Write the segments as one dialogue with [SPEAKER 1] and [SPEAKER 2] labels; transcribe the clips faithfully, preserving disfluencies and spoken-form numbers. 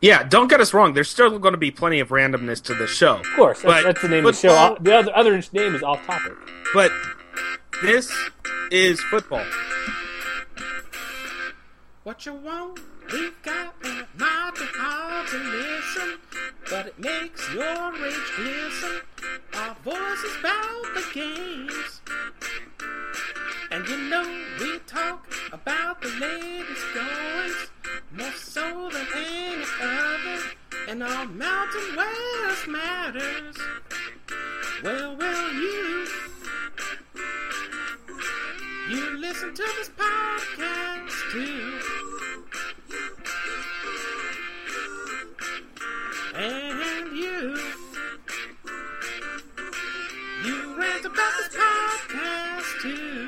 [SPEAKER 1] Yeah, don't get us wrong. There's still going to be plenty of randomness to the show.
[SPEAKER 2] Of course, that's,
[SPEAKER 1] but
[SPEAKER 2] that's the name of the show. The other, other name is Off Topic.
[SPEAKER 1] But this is football. What you want, we got, and it might be hard to listen, but it makes your rage glisten. Our voices bout the games. And you know we talk about the latest goings, more so than any other, and all Mountain West matters. Well, well, you, you listen to this podcast too. And you, you rant about this podcast too.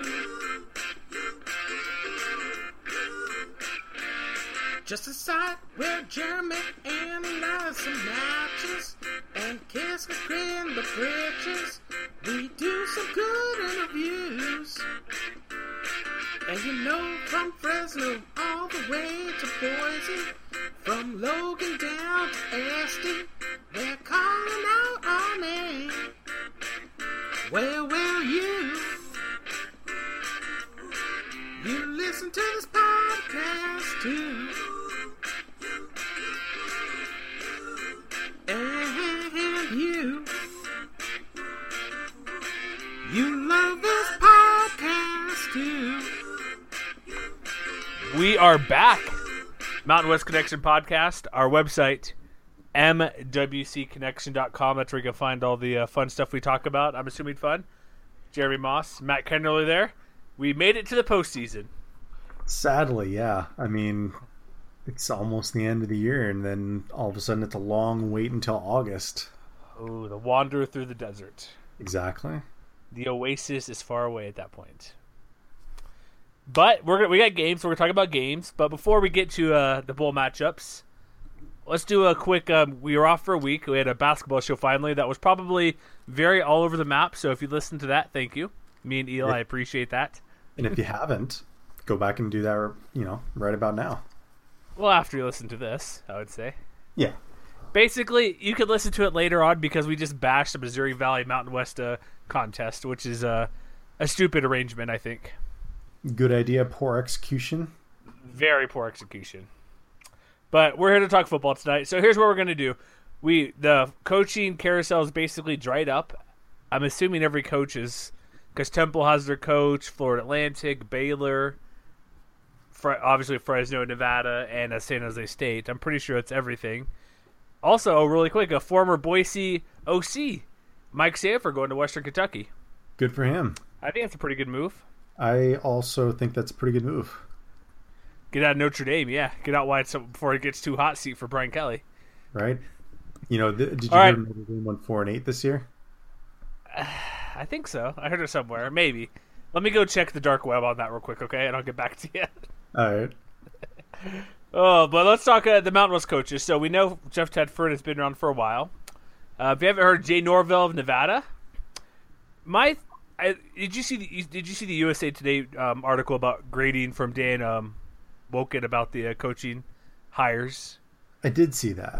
[SPEAKER 1] Just a site where Jeremy analyzes some matches and Kiss will grin the britches. We do some good interviews. And you know, from Fresno all the way to Boise, from Logan down to Esty, they're calling out our name. Well, well, you, you listen to this podcast too. And you, you love this podcast too.
[SPEAKER 2] We are back. Mountain West Connection Podcast. Our website, m w c connection dot com. That's where you can find all the uh, fun stuff we talk about. I'm assuming fun. Jeremy Moss, Matt Kennerly there. We made it to the postseason.
[SPEAKER 3] Sadly, yeah. I mean, it's almost the end of the year, and then all of a sudden it's a long wait until August.
[SPEAKER 2] Oh, the wanderer through the desert.
[SPEAKER 3] Exactly.
[SPEAKER 2] The oasis is far away at that point. But we're gonna, we got games, so we're going to talk about games. But before we get to uh, the bowl matchups, let's do a quick, um, we were off for a week. We had a basketball show finally that was probably very all over the map. So if you listened to that, thank you. Me and Eli, I appreciate that.
[SPEAKER 3] And if you haven't, go back and do that, you know, right about now.
[SPEAKER 2] Well, after you listen to this, I would say.
[SPEAKER 3] Yeah.
[SPEAKER 2] Basically, you could listen to it later on because we just bashed the Missouri Valley Mountain West uh, contest, which is uh, a stupid arrangement, I think.
[SPEAKER 3] Good idea, poor execution.
[SPEAKER 2] Very poor execution. But we're here to talk football tonight. So here's what we're going to do. We The coaching carousel is basically dried up. I'm assuming every coach is, because Temple has their coach, Florida Atlantic, Baylor, Fre- obviously Fresno, Nevada, and uh, San Jose State. I'm pretty sure it's everything. Also, really quick, a former Boise O C, Mike Sanford, going to Western Kentucky.
[SPEAKER 3] Good for him.
[SPEAKER 2] I think that's a pretty good move.
[SPEAKER 3] I also think that's a pretty good move.
[SPEAKER 2] Get out of Notre Dame, yeah. Get out wide so before it gets too hot seat for Brian Kelly.
[SPEAKER 3] Right? You know, th- did you
[SPEAKER 2] All
[SPEAKER 3] hear
[SPEAKER 2] right.
[SPEAKER 3] Notre Dame went four and eight this year?
[SPEAKER 2] I think so. I heard it somewhere. Maybe. Let me go check the dark web on that real quick, okay? And I'll get back to you.
[SPEAKER 3] All right.
[SPEAKER 2] Oh, but let's talk uh, the Mountain West coaches. So we know Jeff Tedford has been around for a while. Uh, if you haven't heard Jay Norvell of Nevada, my I, did you see the did you see the U S A Today um, article about grading from Dan um, Woken about the uh, coaching hires?
[SPEAKER 3] I did see that.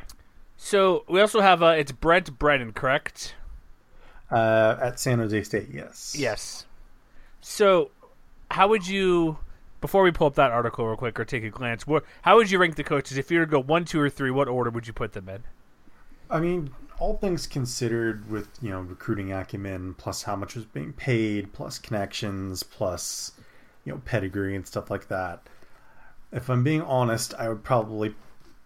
[SPEAKER 2] So we also have uh, it's Brent Brennan, correct?
[SPEAKER 3] Uh, at San Jose State, yes.
[SPEAKER 2] Yes. So how would you, before we pull up that article real quick or take a glance, what, how would you rank the coaches? If you were to go one, two, or three, what order would you put them in?
[SPEAKER 3] I mean, all things considered, with, you know, recruiting acumen, plus how much was being paid, plus connections, plus, you know, pedigree and stuff like that. If I'm being honest, I would probably,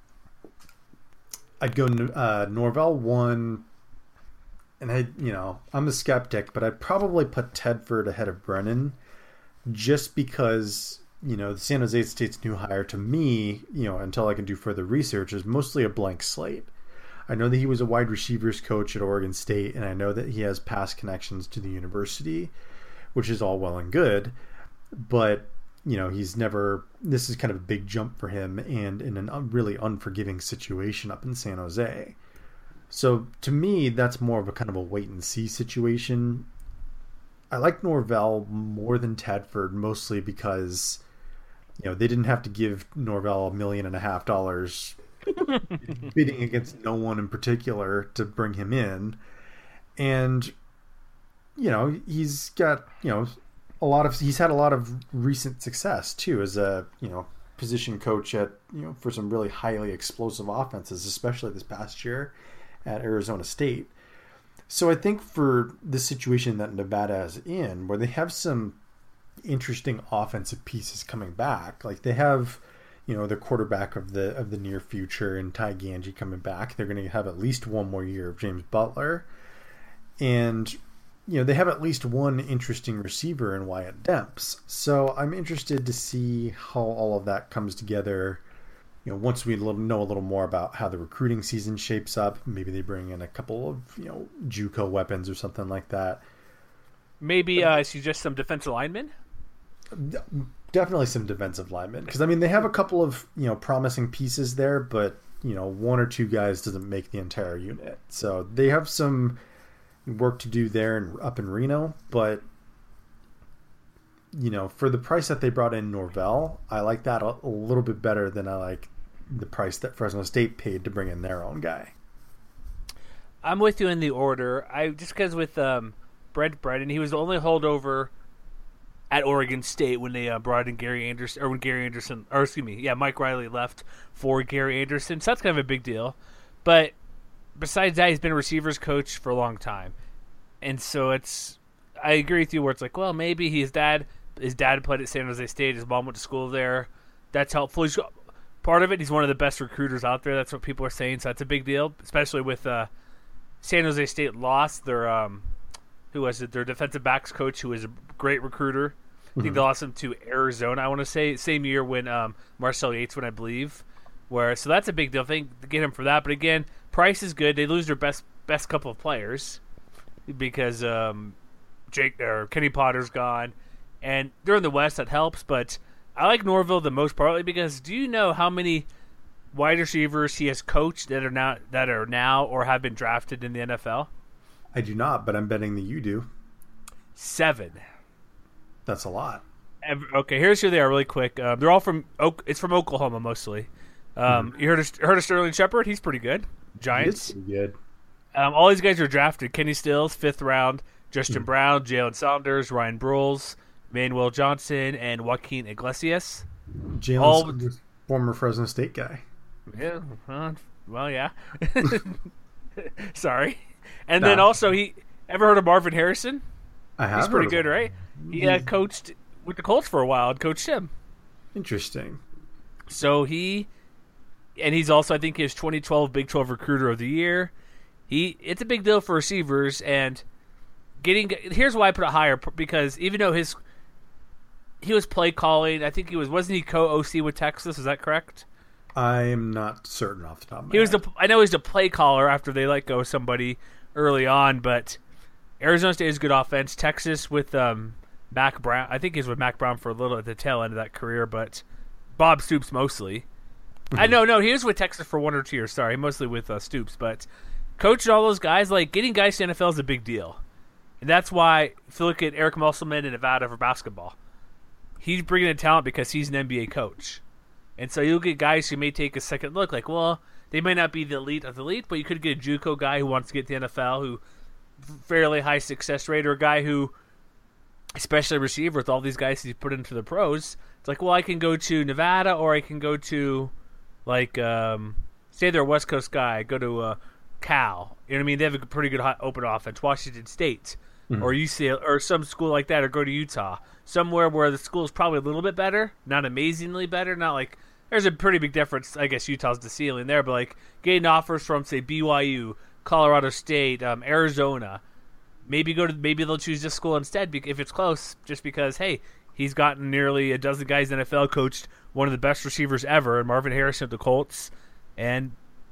[SPEAKER 3] I'd go uh, Norvell one, and I, you know, I'm a skeptic, but I'd probably put Tedford ahead of Brennan, just because, you know, the San Jose State's new hire, to me, you know, until I can do further research, is mostly a blank slate. I know that he was a wide receivers coach at Oregon State, and I know that he has past connections to the university, which is all well and good, but, you know, he's never, this is kind of a big jump for him, and in a really unforgiving situation up in San Jose. So to me, that's more of a kind of a wait and see situation. I like Norvell more than Tedford, mostly because, you know, they didn't have to give Norvell a million and a half dollars bidding against no one in particular to bring him in. And, you know, he's got, you know, a lot of, he's had a lot of recent success too as a, you know, position coach at, you know, for some really highly explosive offenses, especially this past year at Arizona State. So I think for the situation that Nevada is in, where they have some interesting offensive pieces coming back, like they have, you know, the quarterback of the of the near future and Ty Ganji coming back. They're going to have at least one more year of James Butler, and you know they have at least one interesting receiver in Wyatt Demps. So I'm interested to see how all of that comes together. You know, once we know a little more about how the recruiting season shapes up, maybe they bring in a couple of, you know, JUCO weapons or something like that.
[SPEAKER 2] Maybe uh, suggest some defensive linemen?
[SPEAKER 3] Definitely some defensive linemen. Because, I mean, they have a couple of, you know, promising pieces there, but, you know, one or two guys doesn't make the entire unit. So they have some work to do there and up in Reno, but, you know, for the price that they brought in Norvell, I like that a, a little bit better than I like the price that Fresno State paid to bring in their own guy.
[SPEAKER 2] I'm with you in the order. I just because with um, Brent Brennan, he was the only holdover at Oregon State when they uh, brought in Gary Anderson, or when Gary Anderson, or excuse me, yeah, Mike Riley left for Gary Anderson. So that's kind of a big deal. But besides that, he's been a receivers coach for a long time, and so it's. I agree with you where it's like, well, maybe his dad, his dad played at San Jose State. His mom went to school there. That's helpful. He's part of it. He's one of the best recruiters out there. That's what people are saying. So that's a big deal, especially with uh, San Jose State lost their um, who was it? Their defensive backs coach, who was a great recruiter. I think mm-hmm. they lost him to Arizona. I want to say same year when um, Marcel Yates went, I believe. Where so that's a big deal. I think to get him for that. But again, price is good. They lose their best best couple of players because um, Jake or Kenny Potter's gone, and they're in the West. That helps, but I like Norvell the most partly because do you know how many wide receivers he has coached that are now that are now or have been drafted in the N F L?
[SPEAKER 3] I do not, but I'm betting that you do.
[SPEAKER 2] Seven.
[SPEAKER 3] That's a lot.
[SPEAKER 2] Okay, here's who they are really quick. Um, they're all from it's from Oklahoma mostly. Um, mm-hmm. You heard of, heard of Sterling Shepard? He's pretty good. Giants.
[SPEAKER 3] He is pretty good.
[SPEAKER 2] Um, all these guys are drafted. Kenny Stills, fifth round. Justin mm-hmm. Brown, Jalen Saunders, Ryan Broyles, Manuel Johnson, and Joaquin Iglesias.
[SPEAKER 3] Jalen all... Saunders, former Fresno State guy.
[SPEAKER 2] Yeah. Uh, well, yeah. Sorry. And nah. then also, he ever heard of Marvin Harrison?
[SPEAKER 3] I have.
[SPEAKER 2] He's pretty good, right? He uh, coached with the Colts for a while and coached him.
[SPEAKER 3] Interesting.
[SPEAKER 2] So he, and he's also, I think, his twenty twelve Big twelve Recruiter of the Year. He, it's a big deal for receivers, and getting. Here's why I put it higher, because even though his, he was play calling, I think he was, wasn't he co-O C with Texas? Is that correct?
[SPEAKER 3] I'm not certain off the top of my
[SPEAKER 2] He was
[SPEAKER 3] head.
[SPEAKER 2] the. I know he's the play caller after they let go of somebody early on, but Arizona State is a good offense. Texas with um, Mac Brown. I think he was with Mac Brown for a little at the tail end of that career, but Bob Stoops mostly. Mm-hmm. I know, no, he was with Texas for one or two years. Sorry, mostly with uh, Stoops, but coaching all those guys, like getting guys to N F L is a big deal, and that's why if you look at Eric Musselman in Nevada for basketball, he's bringing in talent because he's an N B A coach, and so you'll get guys who may take a second look, like, well, they may not be the elite of the elite, but you could get a JUCO guy who wants to get to the N F L who fairly high success rate, or a guy who, especially a receiver with all these guys he's put into the pros, it's like, well, I can go to Nevada or I can go to, like, um, say they're a West Coast guy, go to uh, Cal. You know what I mean? They have a pretty good hot, open offense. Washington State mm-hmm. or U C L A or some school like that, or go to Utah. Somewhere where the school is probably a little bit better, not amazingly better, not like there's a pretty big difference. I guess Utah's the ceiling there, but like getting offers from, say, B Y U, Colorado State, um, Arizona, maybe go to maybe they'll choose this school instead if it's close, just because hey, he's gotten nearly a dozen guys in the N F L, coached one of the best receivers ever, and Marvin Harrison of the Colts, and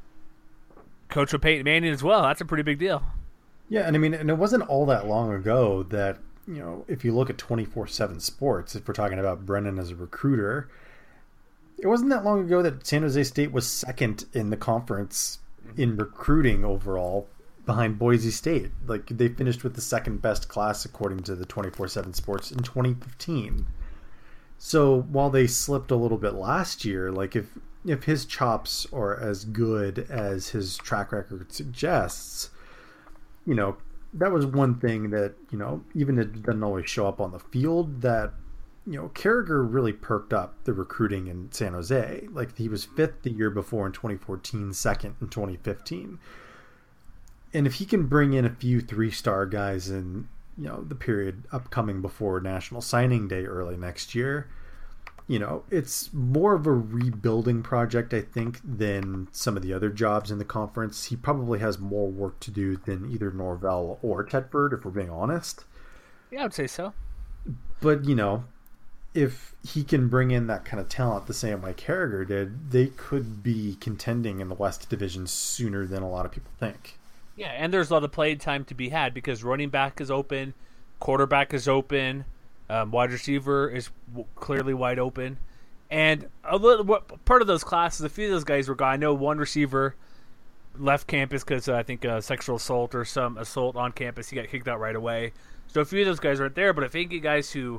[SPEAKER 2] coach with Peyton Manning as well. That's a pretty big deal.
[SPEAKER 3] Yeah, and I mean, and it wasn't all that long ago that, you know, if you look at twenty-four seven Sports, if we're talking about Brennan as a recruiter, it wasn't that long ago that San Jose State was second in the conference in recruiting overall behind Boise State. Like, they finished with the second best class according to the twenty-four seven Sports in twenty fifteen. So while they slipped a little bit last year, like if if his chops are as good as his track record suggests, you know, that was one thing that, you know, even if it doesn't always show up on the field, that, you know, Carragher really perked up the recruiting in San Jose. Like, he was fifth the year before in twenty fourteen, second in twenty fifteen. And if he can bring in a few three-star guys in, you know, the period upcoming before National Signing Day early next year, you know, it's more of a rebuilding project, I think, than some of the other jobs in the conference. He probably has more work to do than either Norvell or Tedford, if we're being honest.
[SPEAKER 2] Yeah, I would say so.
[SPEAKER 3] But, you know, if he can bring in that kind of talent the same way Carragher did, they could be contending in the West Division sooner than a lot of people think.
[SPEAKER 2] Yeah, and there's a lot of playing time to be had because running back is open, quarterback is open, um, wide receiver is w- clearly wide open, and a little what, part of those classes, a few of those guys were gone. I know one receiver left campus because uh, I think uh, sexual assault or some assault on campus. He got kicked out right away. So a few of those guys aren't there, but if you get guys who,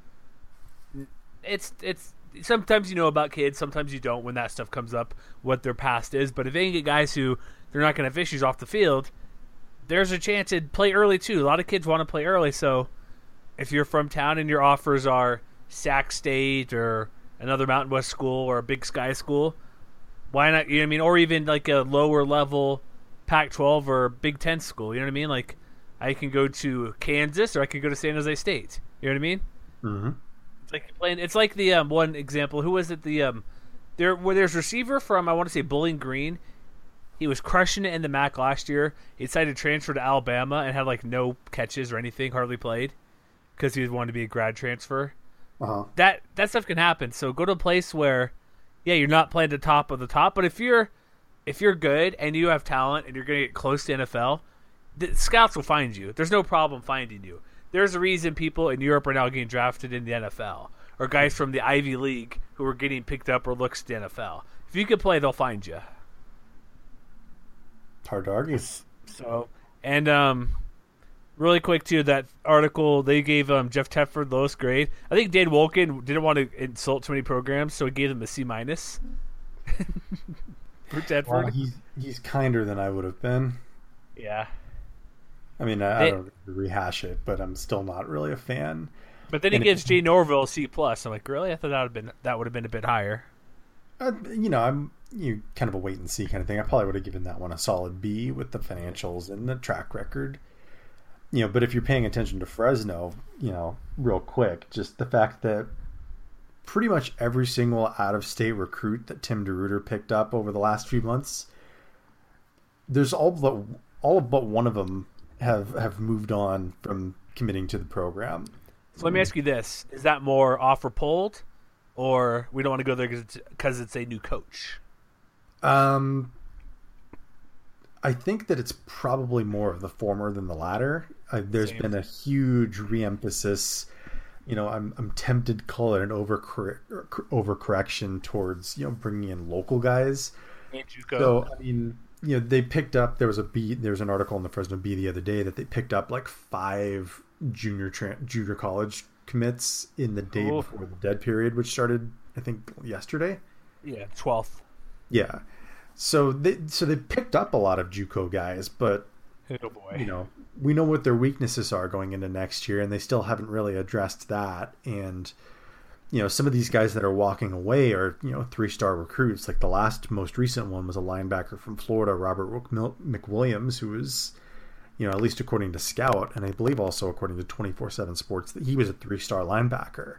[SPEAKER 2] it's it's sometimes you know about kids, sometimes you don't when that stuff comes up, what their past is. But if they can get guys who they're not going to have issues off the field, there's a chance to play early too. A lot of kids want to play early, so if you're from town and your offers are Sac State or another Mountain West school or a Big Sky school, why not? You know what I mean? Or even like a lower level Pac twelve or Big Ten school. You know what I mean? Like I can go to Kansas or I could go to San Jose State. You know what I mean?
[SPEAKER 3] Mm-hmm.
[SPEAKER 2] It's like playing. It's like the um, one example. Who was it? The um, there where there's receiver from I want to say Bowling Green. He was crushing it in the M A C last year. He decided to transfer to Alabama and had like no catches or anything, hardly played, because he wanted to be a grad transfer.
[SPEAKER 3] Uh-huh.
[SPEAKER 2] That that stuff can happen. So go to a place where, yeah, you're not playing the top of the top, but if you're if you're good and you have talent and you're going to get close to N F L, the scouts will find you. There's no problem finding you. There's a reason people in Europe are now getting drafted in the N F L, or guys from the Ivy League who are getting picked up or looks to the N F L. If you can play, they'll find you.
[SPEAKER 3] Hard to argue.
[SPEAKER 2] So, and um, really quick too, that article they gave um Jeff Tedford the lowest grade. I think Dan Wolken didn't want to insult too many programs, so he gave them a C minus. For Tedford,
[SPEAKER 3] well, he's he's kinder than I would have been.
[SPEAKER 2] Yeah.
[SPEAKER 3] I mean, I,
[SPEAKER 2] they,
[SPEAKER 3] I don't rehash it, but I'm still not really a fan.
[SPEAKER 2] But then he
[SPEAKER 3] and
[SPEAKER 2] gives
[SPEAKER 3] it,
[SPEAKER 2] Jay Norville a C plus. I'm like, really? I thought that would have been that would have been a bit higher.
[SPEAKER 3] Uh, you know, I'm you kind of a wait and see kind of thing. I probably would have given that one a solid B with the financials and the track record. You know, but if you're paying attention to Fresno, you know, real quick, just the fact that pretty much every single out-of-state recruit that Tim DeRuyter picked up over the last few months, there's all but all but one of them have have moved on from committing to the program.
[SPEAKER 2] So let me ask you this: is that more offer pulled, or we don't want to go there because it's, because it's a new coach?
[SPEAKER 3] Um, I think that it's probably more of the former than the latter. Uh, there's
[SPEAKER 2] Same.
[SPEAKER 3] been a huge reemphasis. You know, I'm I'm tempted to call it an over overcorrection towards, you know, bringing in local guys. So I mean, you know, they picked up. There was a B. There was an article in the Fresno Bee the other day that they picked up like five junior tra- junior college commits in the day
[SPEAKER 2] Ooh.
[SPEAKER 3] before the dead period, which started I think yesterday.
[SPEAKER 2] Yeah, twelfth.
[SPEAKER 3] Yeah. So they so they picked up a lot of JUCO guys, but
[SPEAKER 2] Oh boy.
[SPEAKER 3] you know, we know what their weaknesses are going into next year, and they still haven't really addressed that. And you know, some of these guys that are walking away are, you know, three-star recruits. Like the last most recent one was a linebacker from Florida, Robert McWilliams, who was, you know, at least according to Scout, and I believe also according to twenty-four seven Sports, that he was a three-star linebacker.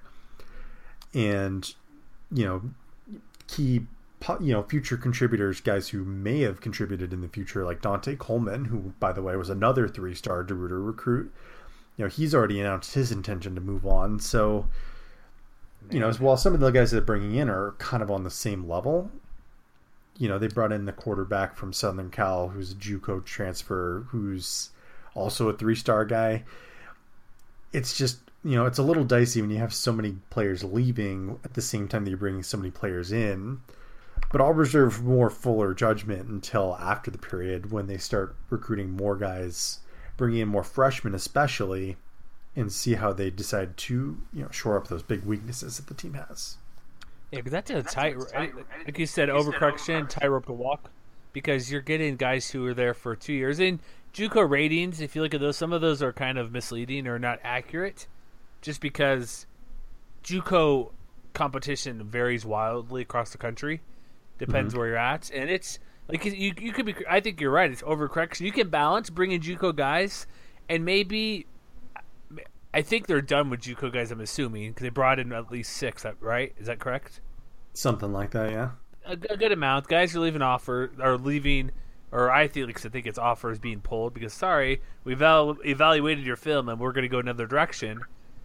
[SPEAKER 3] And you know, key you know, future contributors, guys who may have contributed in the future, like Dante Coleman, who, by the way, was another three-star DeRuyter recruit. You know, he's already announced his intention to move on. So, you know, as well, some of the guys that they're bringing in are kind of on the same level. You know, they brought in the quarterback from Southern Cal, who's a JUCO transfer, who's also a three-star guy. It's just, you know, it's a little dicey when you have so many players leaving at the same time that you're bringing so many players in. But I'll reserve more fuller judgment until after the period when they start recruiting more guys, bringing in more freshmen especially, and see how they decide to, you know, shore up those big weaknesses that the team has.
[SPEAKER 2] Yeah, because that's a tight, like you said, overcorrection, tightrope to walk, because you're getting guys who are there for two years. And JUCO ratings, if you look at those, some of those are kind of misleading or not accurate, just because JUCO competition varies wildly across the country. Depends mm-hmm. where you're at, and it's like you you could be. I think you're right. It's overcorrection. You can balance bringing JUCO guys, and maybe. I think they're done with JUCO guys, I'm assuming, because they brought in at least six, right? Is that correct?
[SPEAKER 3] Something like that, yeah.
[SPEAKER 2] A, a good amount. Guys are leaving offer, are leaving, or I think, I think it's offers being pulled because, sorry, we've eval- evaluated your film and we're going to go another direction.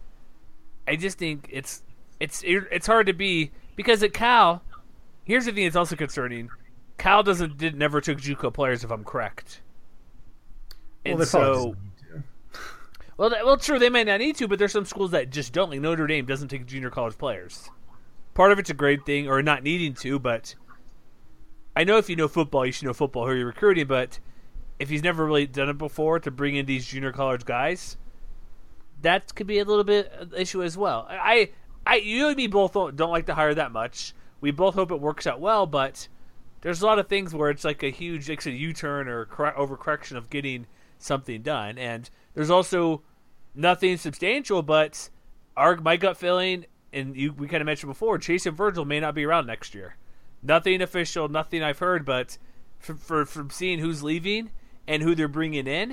[SPEAKER 2] I just think it's it's it's hard to be, because at Cal, here's the thing that's also concerning. Cal doesn't did never took JUCO players, if I'm correct. And
[SPEAKER 3] well,
[SPEAKER 2] so... Well, well, true, they may not need to, but there's some schools that just don't. Like Notre Dame doesn't take junior college players. Part of it's a grade thing, or not needing to, but I know if you know football, you should know football, who you're recruiting, but if he's never really done it before to bring in these junior college guys, that could be a little bit of an issue as well. I, I, you and me both don't, don't like to hire that much. We both hope it works out well, but there's a lot of things where it's like a huge like a U-turn or overcorrection of getting something done, and there's also nothing substantial, but our my gut feeling, and you, we kind of mentioned before, Chase and Virgil may not be around next year. Nothing official, nothing I've heard, but for, for, from seeing who's leaving and who they're bringing in,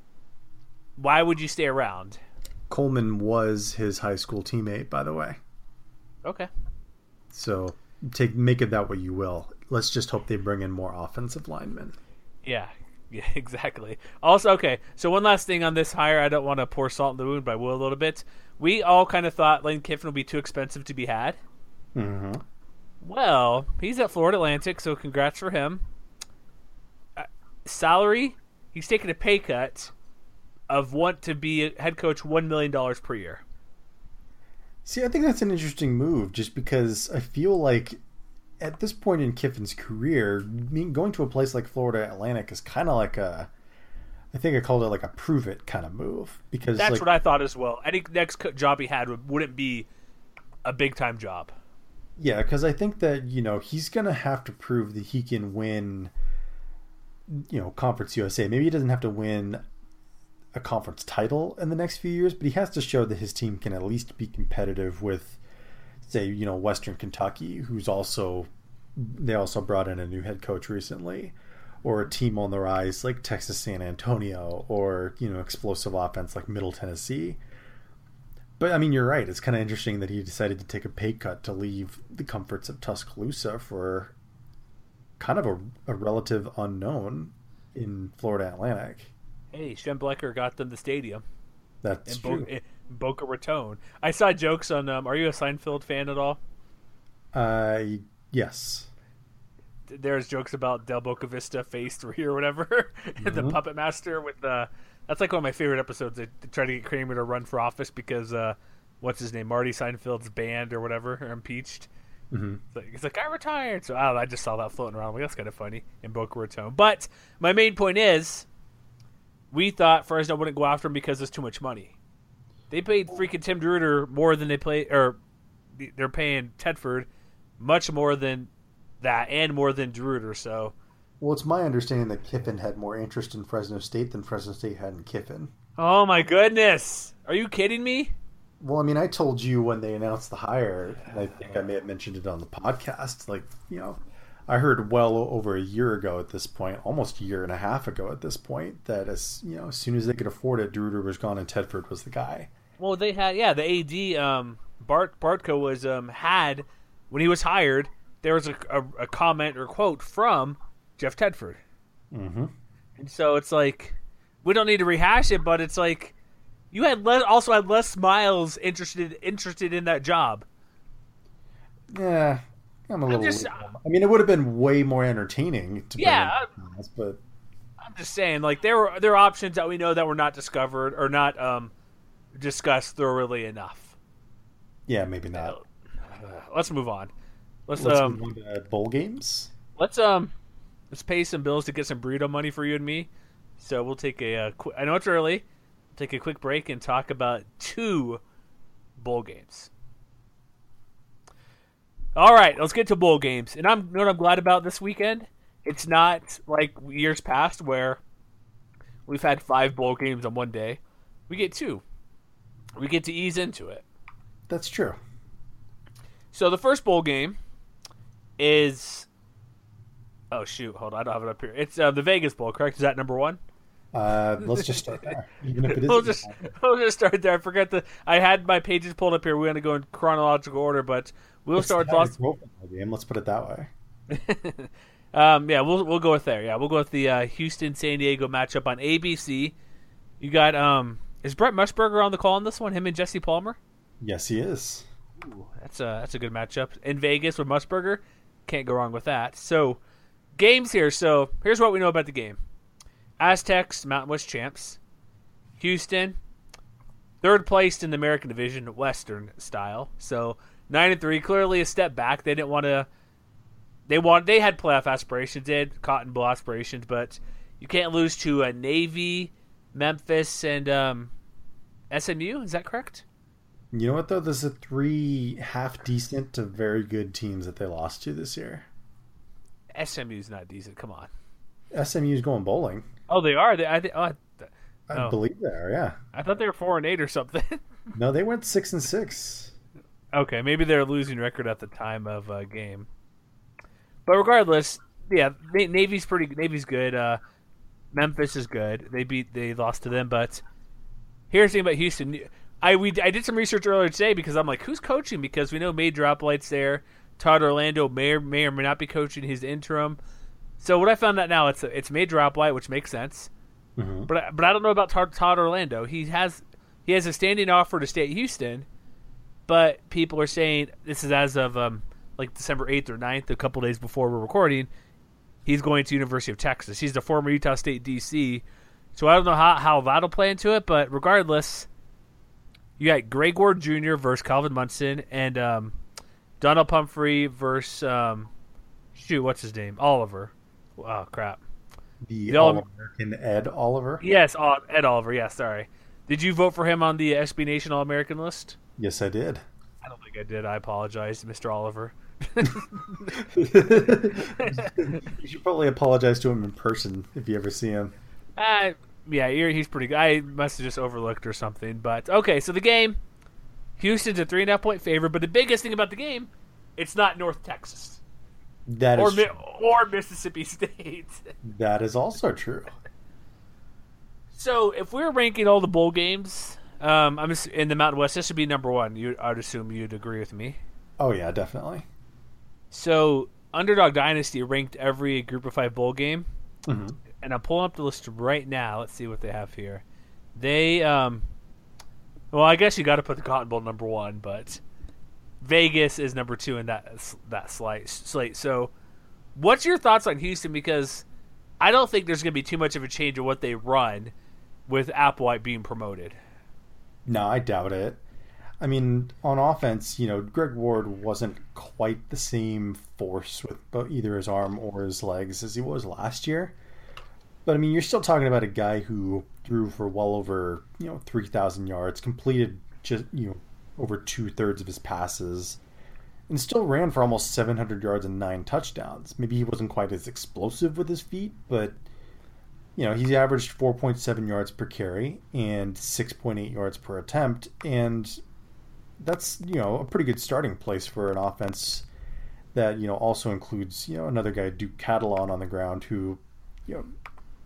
[SPEAKER 2] why would you stay around?
[SPEAKER 3] Coleman was his high school teammate, by the way.
[SPEAKER 2] Okay.
[SPEAKER 3] So take make it that way you will. Let's just hope they bring in more offensive linemen.
[SPEAKER 2] Yeah. Yeah, exactly. Also, okay, so one last thing on this hire. I don't want to pour salt in the wound, but I will a little bit. We all kind of thought Lane Kiffin would be too expensive to be had.
[SPEAKER 3] Mm-hmm.
[SPEAKER 2] Well, he's at Florida Atlantic, so congrats for him. Uh, salary, he's taking a pay cut of want to be a head coach one million dollars per year.
[SPEAKER 3] See, I think that's an interesting move, just because I feel like at this point in Kiffin's career, going to a place like Florida Atlantic is kind of like a, I think I called it like a prove it kind of move, because
[SPEAKER 2] that's
[SPEAKER 3] like,
[SPEAKER 2] what I thought as well. Any next job he had would, wouldn't be a big time job.
[SPEAKER 3] Yeah, because I think that, you know, he's going to have to prove that he can win, you know, Conference U S A. Maybe he doesn't have to win a conference title in the next few years, but he has to show that his team can at least be competitive with, say, you know, Western Kentucky, who's also, they also brought in a new head coach recently, or a team on the rise like Texas San Antonio, or, you know, explosive offense like Middle Tennessee. But I mean, you're right. It's kind of interesting that he decided to take a pay cut to leave the comforts of Tuscaloosa for kind of a, a relative unknown in Florida Atlantic.
[SPEAKER 2] Hey, Shem Blecker got them the stadium.
[SPEAKER 3] That's
[SPEAKER 2] in
[SPEAKER 3] true.
[SPEAKER 2] Bo- in Boca Raton. I saw jokes on. Um, are you a Seinfeld fan at all?
[SPEAKER 3] Uh, yes.
[SPEAKER 2] There's jokes about Del Boca Vista Phase Three or whatever, and mm-hmm. the Puppet Master with the. That's like one of my favorite episodes. They, they try to get Kramer to run for office because uh, what's his name, Marty Seinfeld's banned or whatever, or impeached.
[SPEAKER 3] Mm-hmm.
[SPEAKER 2] It's like, he's like, I retired. So I, don't know, I just saw that floating around. I'm like, that's kind of funny in Boca Raton. But my main point is, we thought Fresno wouldn't go after him because there's too much money. They paid freaking Tim Druder more than they play, or they're paying Tedford much more than that, and more than Druder. So.
[SPEAKER 3] Well, it's my understanding that Kiffin had more interest in Fresno State than Fresno State had in Kiffin.
[SPEAKER 2] Oh, my goodness. Are you kidding me?
[SPEAKER 3] Well, I mean, I told you when they announced the hire, and I think I may have mentioned it on the podcast, like, you know, I heard well over a year ago at this point, almost a year and a half ago at this point, that as, you know, as soon as they could afford it, Druder was gone and Tedford was the guy.
[SPEAKER 2] Well, they had, yeah, the A D, um, Bart Bartko was, um, had, when he was hired, there was a, a, a comment or quote from Jeff Tedford.
[SPEAKER 3] Mm-hmm.
[SPEAKER 2] And so it's like, we don't need to rehash it, but it's like, you had less, also had Les Miles interested interested in that job.
[SPEAKER 3] Yeah, I'm a little.
[SPEAKER 2] I'm just,
[SPEAKER 3] I mean, it would have been way more entertaining to
[SPEAKER 2] yeah,
[SPEAKER 3] bring in Miles, but
[SPEAKER 2] I'm just saying, like, there were there are options that we know that were not discovered or not um, discussed thoroughly enough.
[SPEAKER 3] Yeah, maybe not.
[SPEAKER 2] Uh, let's move on. Let's,
[SPEAKER 3] let's
[SPEAKER 2] um,
[SPEAKER 3] move on to bowl games.
[SPEAKER 2] Let's um. Let's pay some bills to get some burrito money for you and me. So we'll take a, a qu- I know it's early. We'll take a quick break and talk about two bowl games. All right, let's get to bowl games. And I'm you know what I'm glad about this weekend? It's not like years past where we've had five bowl games on one day. We get two. We get to ease into it.
[SPEAKER 3] That's true.
[SPEAKER 2] So the first bowl game is oh shoot, hold on, I don't have it up here. It's uh, the Vegas Bowl, correct? Is that number one?
[SPEAKER 3] Uh, let's just start there. Even if it is,
[SPEAKER 2] we'll just we'll just start there. I forget the. I had my pages pulled up here. We're going to go in chronological order, but we'll
[SPEAKER 3] it's
[SPEAKER 2] start with
[SPEAKER 3] Los.
[SPEAKER 2] Los-
[SPEAKER 3] Game. Let's put it that way.
[SPEAKER 2] um, yeah, we'll we'll go with there. Yeah, we'll go with the uh, Houston San Diego matchup on A B C. You got um, is Brett Mushberger on the call on this one? Him and Jesse Palmer.
[SPEAKER 3] Yes, he is.
[SPEAKER 2] Ooh, that's a that's a good matchup in Vegas with Mushberger. Can't go wrong with that. So games here. So here's what we know about the game. Aztecs, Mountain West champs. Houston, third placed in the American Division, Western style. So nine and three, clearly a step back. They didn't want to. They want. They had playoff aspirations. They had Cotton Bowl aspirations, but you can't lose to a Navy, Memphis, and um, S M U. Is that correct?
[SPEAKER 3] You know what though? There's a three half decent to very good teams that they lost to this year.
[SPEAKER 2] S M U's not decent. Come on.
[SPEAKER 3] S M U's going bowling.
[SPEAKER 2] Oh, they are. They, I, th- oh, I, th-
[SPEAKER 3] I
[SPEAKER 2] oh.
[SPEAKER 3] believe they are. Yeah.
[SPEAKER 2] I thought they were four and eight or something.
[SPEAKER 3] No, they went six and six.
[SPEAKER 2] Okay, maybe they're losing record at the time of uh, game. But regardless, yeah, Navy's pretty. Navy's good. Uh, Memphis is good. They beat. They lost to them. But here's the thing about Houston. I we I did some research earlier today because I'm like, who's coaching? Because we know Major Droplights there. Todd Orlando may or may or may not be coaching his interim. So what I found out now, it's it's Major Droplight, which makes sense.
[SPEAKER 3] Mm-hmm.
[SPEAKER 2] But but I don't know about Todd, Todd Orlando. He has he has a standing offer to stay at Houston, but people are saying this is as of um, like December eighth or ninth, a couple days before we're recording. He's going to University of Texas. He's the former Utah State D C. So I don't know how, how that'll play into it, but regardless, you got Greg Ward Junior versus Calvin Munson and um, Donald Pumphrey versus um, shoot, what's his name? Oliver. Oh crap.
[SPEAKER 3] The,
[SPEAKER 2] the
[SPEAKER 3] All-American Ed Oliver?
[SPEAKER 2] Yes, Ed Oliver, yeah, sorry. Did you vote for him on the S B Nation All-American list?
[SPEAKER 3] Yes, I did.
[SPEAKER 2] I don't think I did. I apologize, Mister Oliver.
[SPEAKER 3] You should probably apologize to him in person if you ever see him.
[SPEAKER 2] Uh, yeah, he's pretty good. I must have just overlooked or something. But, okay, so the game, Houston's a three and a half point favorite, but the biggest thing about the game, it's not North Texas.
[SPEAKER 3] That
[SPEAKER 2] or,
[SPEAKER 3] is
[SPEAKER 2] Mi- or Mississippi State.
[SPEAKER 3] That is also true.
[SPEAKER 2] So if we're ranking all the bowl games um, I'm just, in the Mountain West, this would be number one. You, I'd assume you'd agree with me.
[SPEAKER 3] Oh, yeah, definitely.
[SPEAKER 2] So Underdog Dynasty ranked every Group of Five bowl game.
[SPEAKER 3] Mm-hmm.
[SPEAKER 2] And I'm pulling up the list right now. Let's see what they have here. They, um, well, I guess you got to put the Cotton Bowl number one, but Vegas is number two in that that slate. slate. So, what's your thoughts on Houston? Because I don't think there's going to be too much of a change in what they run with Applewhite being promoted.
[SPEAKER 3] No, I doubt it. I mean, on offense, you know, Greg Ward wasn't quite the same force with both either his arm or his legs as he was last year. But I mean, you're still talking about a guy who threw for well over, you know, three thousand yards, completed just, you know, over two-thirds of his passes, and still ran for almost seven hundred yards and nine touchdowns. Maybe he wasn't quite as explosive with his feet, but, you know, he's averaged four point seven yards per carry and six point eight yards per attempt, and that's, you know, a pretty good starting place for an offense that, you know, also includes, you know, another guy, Duke Catalan, on the ground who, you know,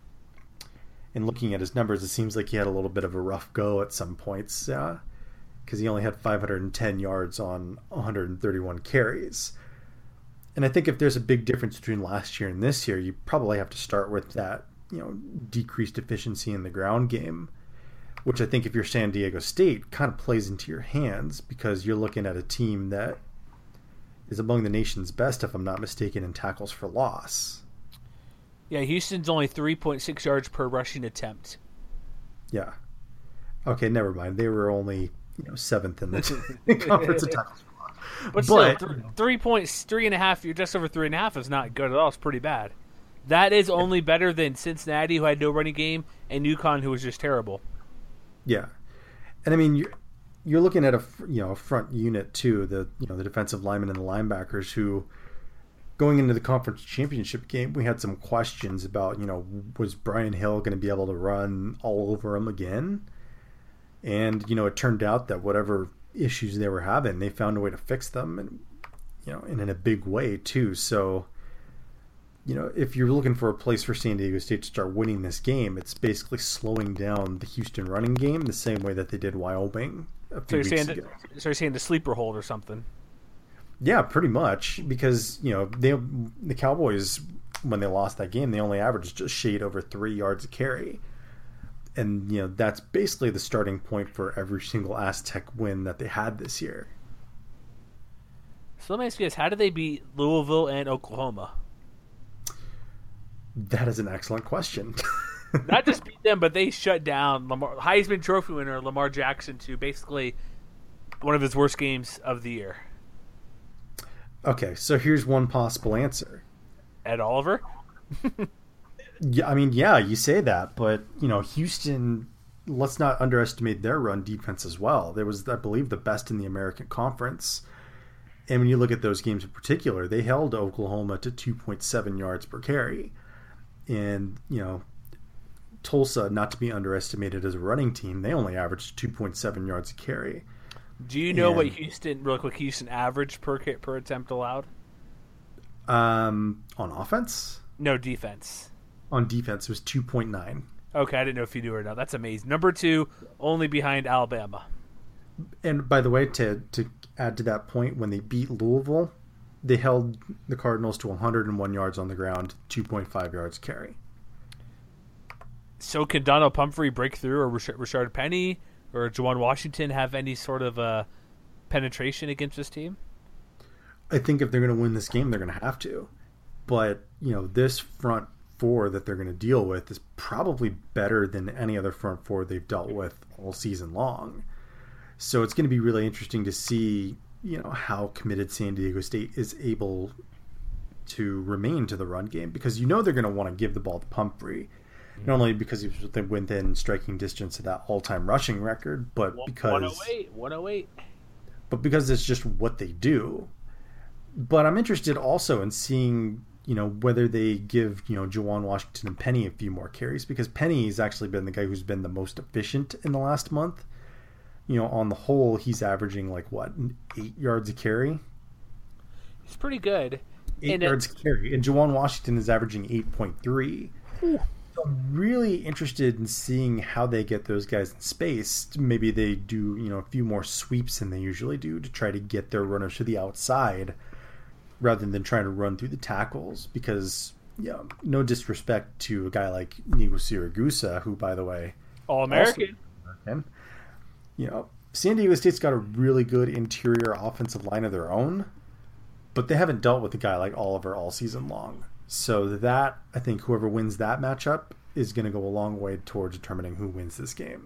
[SPEAKER 3] in looking at his numbers, it seems like he had a little bit of a rough go at some points, uh, because he only had five hundred ten yards on one hundred thirty-one carries. And I think if there's a big difference between last year and this year, you probably have to start with that, you know, decreased efficiency in the ground game, which I think if you're San Diego State kind of plays into your hands because you're looking at a team that is among the nation's best, if I'm not mistaken, in tackles for loss.
[SPEAKER 2] Yeah, Houston's only three point six yards per rushing attempt.
[SPEAKER 3] Yeah. Okay, never mind. They were only, you know, seventh in the t- conference of tackles for loss.
[SPEAKER 2] But still, but, th- three points, three and a half, you're just over three and a half is not good at all. It's pretty bad. That is only better than Cincinnati, who had no running game, and UConn, who was just terrible.
[SPEAKER 3] Yeah. And I mean, you, you're looking at a you know a front unit too, the you know the defensive linemen and the linebackers who, going into the conference championship game, we had some questions about, you know, was Brian Hill going to be able to run all over him again? And, you know, it turned out that whatever issues they were having, they found a way to fix them, and, you know, and in a big way too. So, you know, if you're looking for a place for San Diego State to start winning this game, it's basically slowing down the Houston running game the same way that they did Wyoming a few
[SPEAKER 2] so
[SPEAKER 3] weeks
[SPEAKER 2] saying
[SPEAKER 3] ago.
[SPEAKER 2] To, so you're saying the sleeper hold or something?
[SPEAKER 3] Yeah, pretty much, because, you know, they the Cowboys, when they lost that game, they only averaged just shade over three yards a carry. And, you know, that's basically the starting point for every single Aztec win that they had this year.
[SPEAKER 2] So let me ask you this. How did they beat Louisville and Oklahoma?
[SPEAKER 3] That is an excellent question.
[SPEAKER 2] Not just beat them, but they shut down Lamar, Heisman Trophy winner Lamar Jackson to basically one of his worst games of the year.
[SPEAKER 3] Okay, so here's one possible answer.
[SPEAKER 2] Ed Oliver?
[SPEAKER 3] Yeah, I mean, yeah, you say that, but, you know, Houston, let's not underestimate their run defense as well. There was, I believe, the best in the American Conference. And when you look at those games in particular, they held Oklahoma to two point seven yards per carry. And, you know, Tulsa, not to be underestimated as a running team, they only averaged two point seven yards a carry.
[SPEAKER 2] Do you know
[SPEAKER 3] and,
[SPEAKER 2] what Houston, real quick, Houston average per per attempt allowed?
[SPEAKER 3] Um, on offense?
[SPEAKER 2] No, defense.
[SPEAKER 3] On defense, it was two point nine.
[SPEAKER 2] Okay, I didn't know if you knew or not. That's amazing. Number two, only behind Alabama.
[SPEAKER 3] And by the way, to to add to that point, when they beat Louisville, they held the Cardinals to one hundred one yards on the ground, two point five yards carry.
[SPEAKER 2] So can Donald Pumphrey break through, or Rashard Penny, or Juwan Washington have any sort of uh, penetration against this team?
[SPEAKER 3] I think if they're going to win this game, they're going to have to. But, you know, this front four that they're going to deal with is probably better than any other front four they've dealt with all season long. So it's going to be really interesting to see, you know, how committed San Diego State is able to remain to the run game, because you know they're going to want to give the ball to Pumphrey, not only because he was within striking distance of that all-time rushing record, but because
[SPEAKER 2] one oh eight, one oh eight.
[SPEAKER 3] But because it's just what they do. But I'm interested also in seeing, you know, whether they give, you know, Juwan Washington and Penny a few more carries, because Penny's actually been the guy who's been the most efficient in the last month. You know, on the whole, he's averaging like what, eight yards a carry.
[SPEAKER 2] He's pretty good.
[SPEAKER 3] Eight
[SPEAKER 2] and
[SPEAKER 3] yards
[SPEAKER 2] it,
[SPEAKER 3] a carry, and Juwan Washington is averaging eight point three. So I'm really interested in seeing how they get those guys in space. Maybe they do, you know, a few more sweeps than they usually do to try to get their runners to the outside, rather than trying to run through the tackles, because, you know, no disrespect to a guy like Nigo Siragusa, who, by the way,
[SPEAKER 2] All-American.
[SPEAKER 3] American. You know, San Diego State's got a really good interior offensive line of their own, but they haven't dealt with a guy like Oliver all season long. So that, I think whoever wins that matchup is going to go a long way towards determining who wins this game.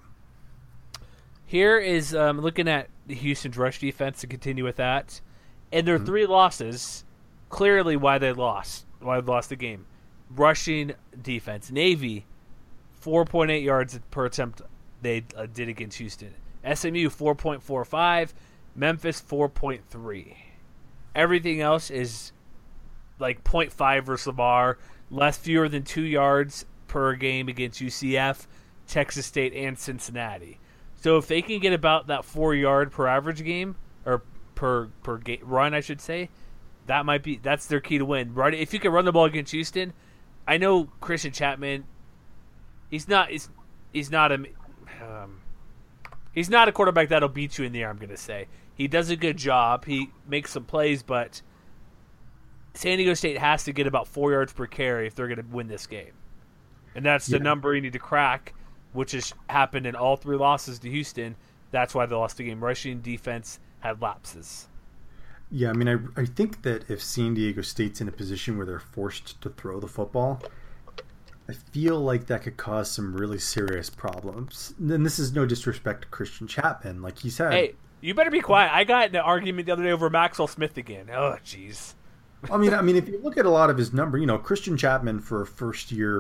[SPEAKER 2] Here is um, looking at the Houston's rush defense to continue with that. And their mm-hmm. three losses, clearly why they lost, why they lost the game. Rushing defense. Navy, four point eight yards per attempt they uh, did against Houston. S M U, four point four five. Memphis, four point three. Everything else is like zero point five versus Lamar, less fewer than two yards per game against U C F, Texas State, and Cincinnati. So if they can get about that four yard per average game, or per per game, run, I should say, that might be that's their key to win. Right? If you can run the ball against Houston, I know Christian Chapman. He's not. He's he's not a. Um, he's not a quarterback that'll beat you in the air. I'm going to say he does a good job. He makes some plays, but San Diego State has to get about four yards per carry if they're going to win this game, and that's the yeah. number you need to crack, which has happened in all three losses to Houston. That's why they lost the game. Rushing defense had lapses.
[SPEAKER 3] Yeah, I mean, I, I think that if San Diego State's in a position where they're forced to throw the football, I feel like that could cause some really serious problems. And this is no disrespect to Christian Chapman, like he said.
[SPEAKER 2] Hey, you better be quiet. I got in an argument the other day over Maxwell Smith again. Oh, jeez.
[SPEAKER 3] I mean, I mean, if you look at a lot of his number, you know, Christian Chapman for a first-year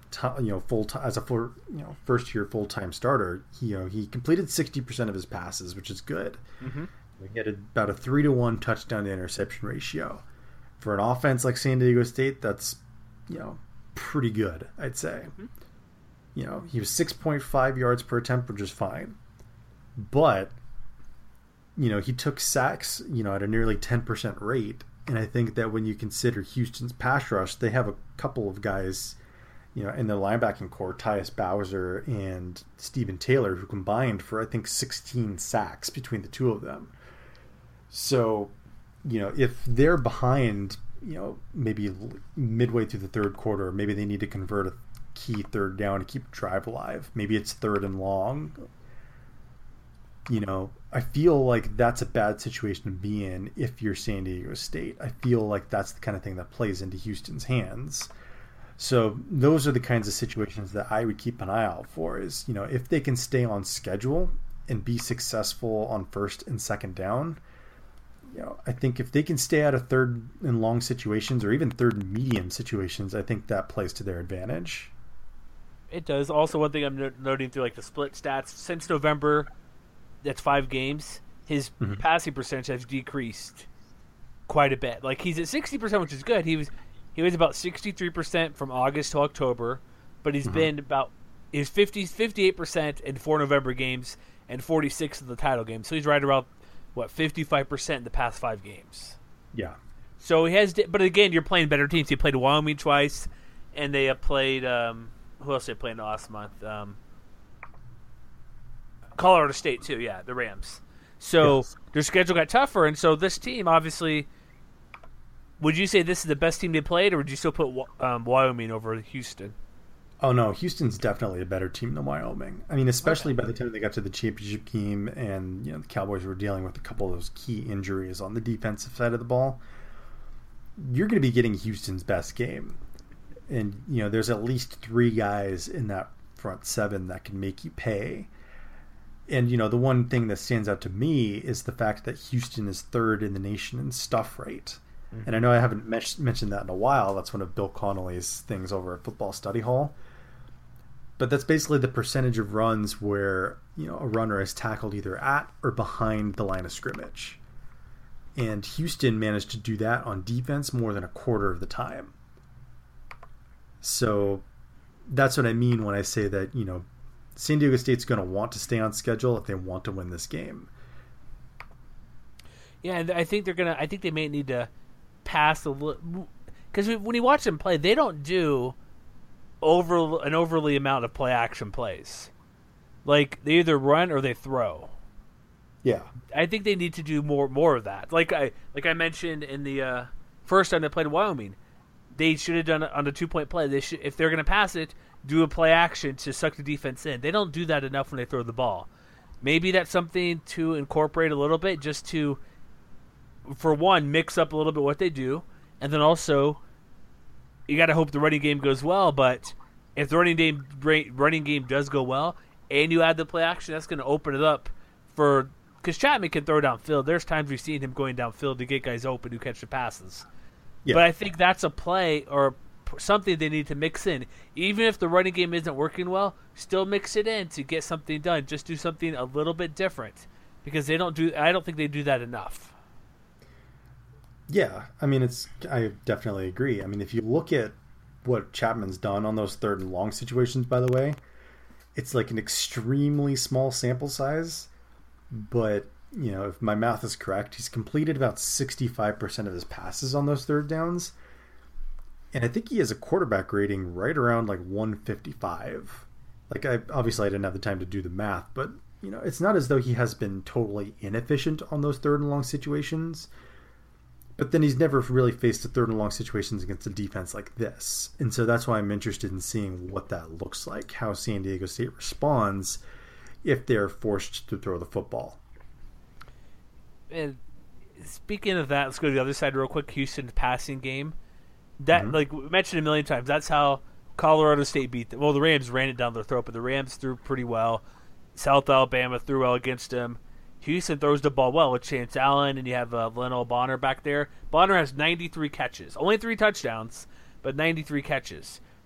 [SPEAKER 3] you know full time as a full, you know first year full time starter, he, you know he completed sixty percent of his passes, which is good.
[SPEAKER 2] Mm-hmm.
[SPEAKER 3] He had about a three to one touchdown to interception ratio for an offense like San Diego State. That's you know pretty good, I'd say. Mm-hmm. You know he was six point five yards per attempt, which is fine, but you know he took sacks you know at a nearly ten percent rate. And I think that when you consider Houston's pass rush, they have a couple of guys, you know, in the linebacking core, Tyus Bowser and Stephen Taylor, who combined for, I think, sixteen sacks between the two of them. So, you know, if they're behind, you know, maybe midway through the third quarter, maybe they need to convert a key third down to keep drive alive. Maybe it's third and long. You know, I feel like that's a bad situation to be in if you're San Diego State. I feel like that's the kind of thing that plays into Houston's hands. So those are the kinds of situations that I would keep an eye out for is, you know, if they can stay on schedule and be successful on first and second down, you know, I think if they can stay out of third and long situations or even third and medium situations, I think that plays to their advantage.
[SPEAKER 2] It does. Also, one thing I'm noting through like the split stats, since November, that's five games, his mm-hmm. passing percentage has decreased quite a bit. Like he's at sixty percent, which is good. He was he was about sixty-three percent from August to October, but he's mm-hmm. been about he was fifty, fifty-eight percent in four November games and forty-six in the title game. So he's right around what fifty-five percent in the past five games.
[SPEAKER 3] Yeah.
[SPEAKER 2] So he has, but again, you're playing better teams. He played Wyoming twice, and they have played um, who else did they play in the last month? Um, Colorado State too, yeah, the Rams. So yes. Their schedule got tougher, and so this team obviously. Would you say this is the best team they played, or would you still put um, Wyoming over Houston?
[SPEAKER 3] Oh no, Houston's definitely a better team than Wyoming. I mean, especially okay. by the time they got to the championship game, and you know the Cowboys were dealing with a couple of those key injuries on the defensive side of the ball. You're going to be getting Houston's best game, and you know there's at least three guys in that front seven that can make you pay. And, you know, the one thing that stands out to me is the fact that Houston is third in the nation in stuff rate. Mm-hmm. And I know I haven't me- mentioned that in a while. That's one of Bill Connolly's things over at Football Study Hall. But that's basically the percentage of runs where, you know, a runner is tackled either at or behind the line of scrimmage. And Houston managed to do that on defense more than a quarter of the time. So that's what I mean when I say that, you know, San Diego State's going to want to stay on schedule if they want to win this game.
[SPEAKER 2] Yeah, and I think they're gonna. I think they may need to pass a little because when you watch them play, they don't do over an overly amount of play action plays. Like they either run or they throw.
[SPEAKER 3] Yeah,
[SPEAKER 2] I think they need to do more more of that. Like I like I mentioned in the uh, first time they played Wyoming, they should have done it on a two point play. They should, if they're going to pass it, do a play action to suck the defense in. They don't do that enough when they throw the ball. Maybe that's something to incorporate a little bit, just to, for one, mix up a little bit what they do, and then also, you got to hope the running game goes well. But if the running game running game does go well, and you add the play action, that's going to open it up for because Chapman can throw downfield. There's times we've seen him going downfield to get guys open who catch the passes. Yeah. But I think that's a play or something they need to mix in. Even if the running game isn't working well, still mix it in to get something done. Just do something a little bit different because they don't do. I don't think they do that enough.
[SPEAKER 3] Yeah, I mean, it's. I definitely agree. I mean, if you look at what Chapman's done on those third and long situations, by the way, it's like an extremely small sample size. But you know, if my math is correct, he's completed about sixty-five percent of his passes on those third downs. And I think he has a quarterback rating right around like one fifty-five. Like I obviously I didn't have the time to do the math, but you know, it's not as though he has been totally inefficient on those third and long situations. But then he's never really faced a third and long situations against a defense like this. And so that's why I'm interested in seeing what that looks like, how San Diego State responds if they're forced to throw the football.
[SPEAKER 2] And speaking of that, let's go to the other side real quick. Houston's passing game. That mm-hmm. like we mentioned a million times, that's how Colorado State beat them. Well, the Rams ran it down their throat, but the Rams threw pretty well. South Alabama threw well against them. Houston throws the ball well with Chance Allen, and you have uh, Leno Bonner back there. Bonner has ninety-three catches. Only three touchdowns, but ninety-three catches.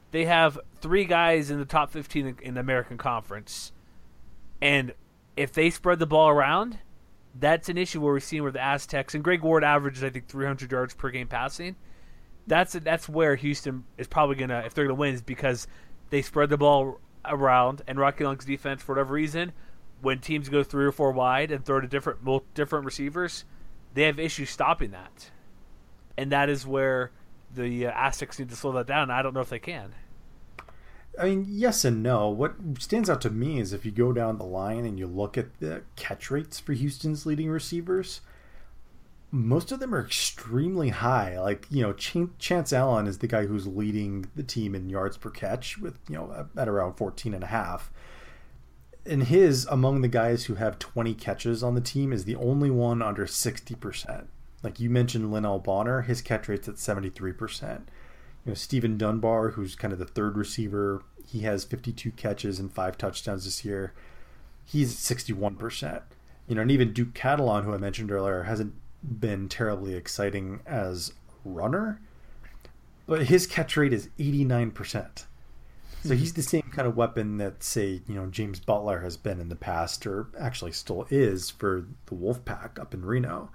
[SPEAKER 2] they have three guys in the top fifteen in, in the American Conference. And if they spread the ball around, that's an issue where we're seeing where the Aztecs, and Greg Ward averages, I think, three hundred yards per game passing. That's that's where Houston is probably going to, if they're going to win, is because they spread the ball around, and Rocky Long's defense, for whatever reason, when teams go three or four wide and throw to different different receivers, they have issues stopping that. And that is where the uh, Aztecs need to slow that down. I don't know if they can.
[SPEAKER 3] I mean, yes and no. What stands out to me is if you go down the line and you look at the catch rates for Houston's leading receivers, most of them are extremely high. Like, you know, Ch- Chance Allen is the guy who's leading the team in yards per catch with, you know, at around fourteen and a half. And his, among the guys who have twenty catches on the team, is the only one under sixty percent. Like you mentioned, Linnell Bonner, his catch rate's at seventy-three percent. You know, Stephen Dunbar, who's kind of the third receiver, he has fifty-two catches and five touchdowns this year. He's at sixty-one percent. You know, and even Duke Catalan, who I mentioned earlier, hasn't been terribly exciting as a runner, but his catch rate is eighty-nine percent. So he's the same kind of weapon that, say, you know, James Butler has been in the past, or actually still is for the Wolfpack up in Reno.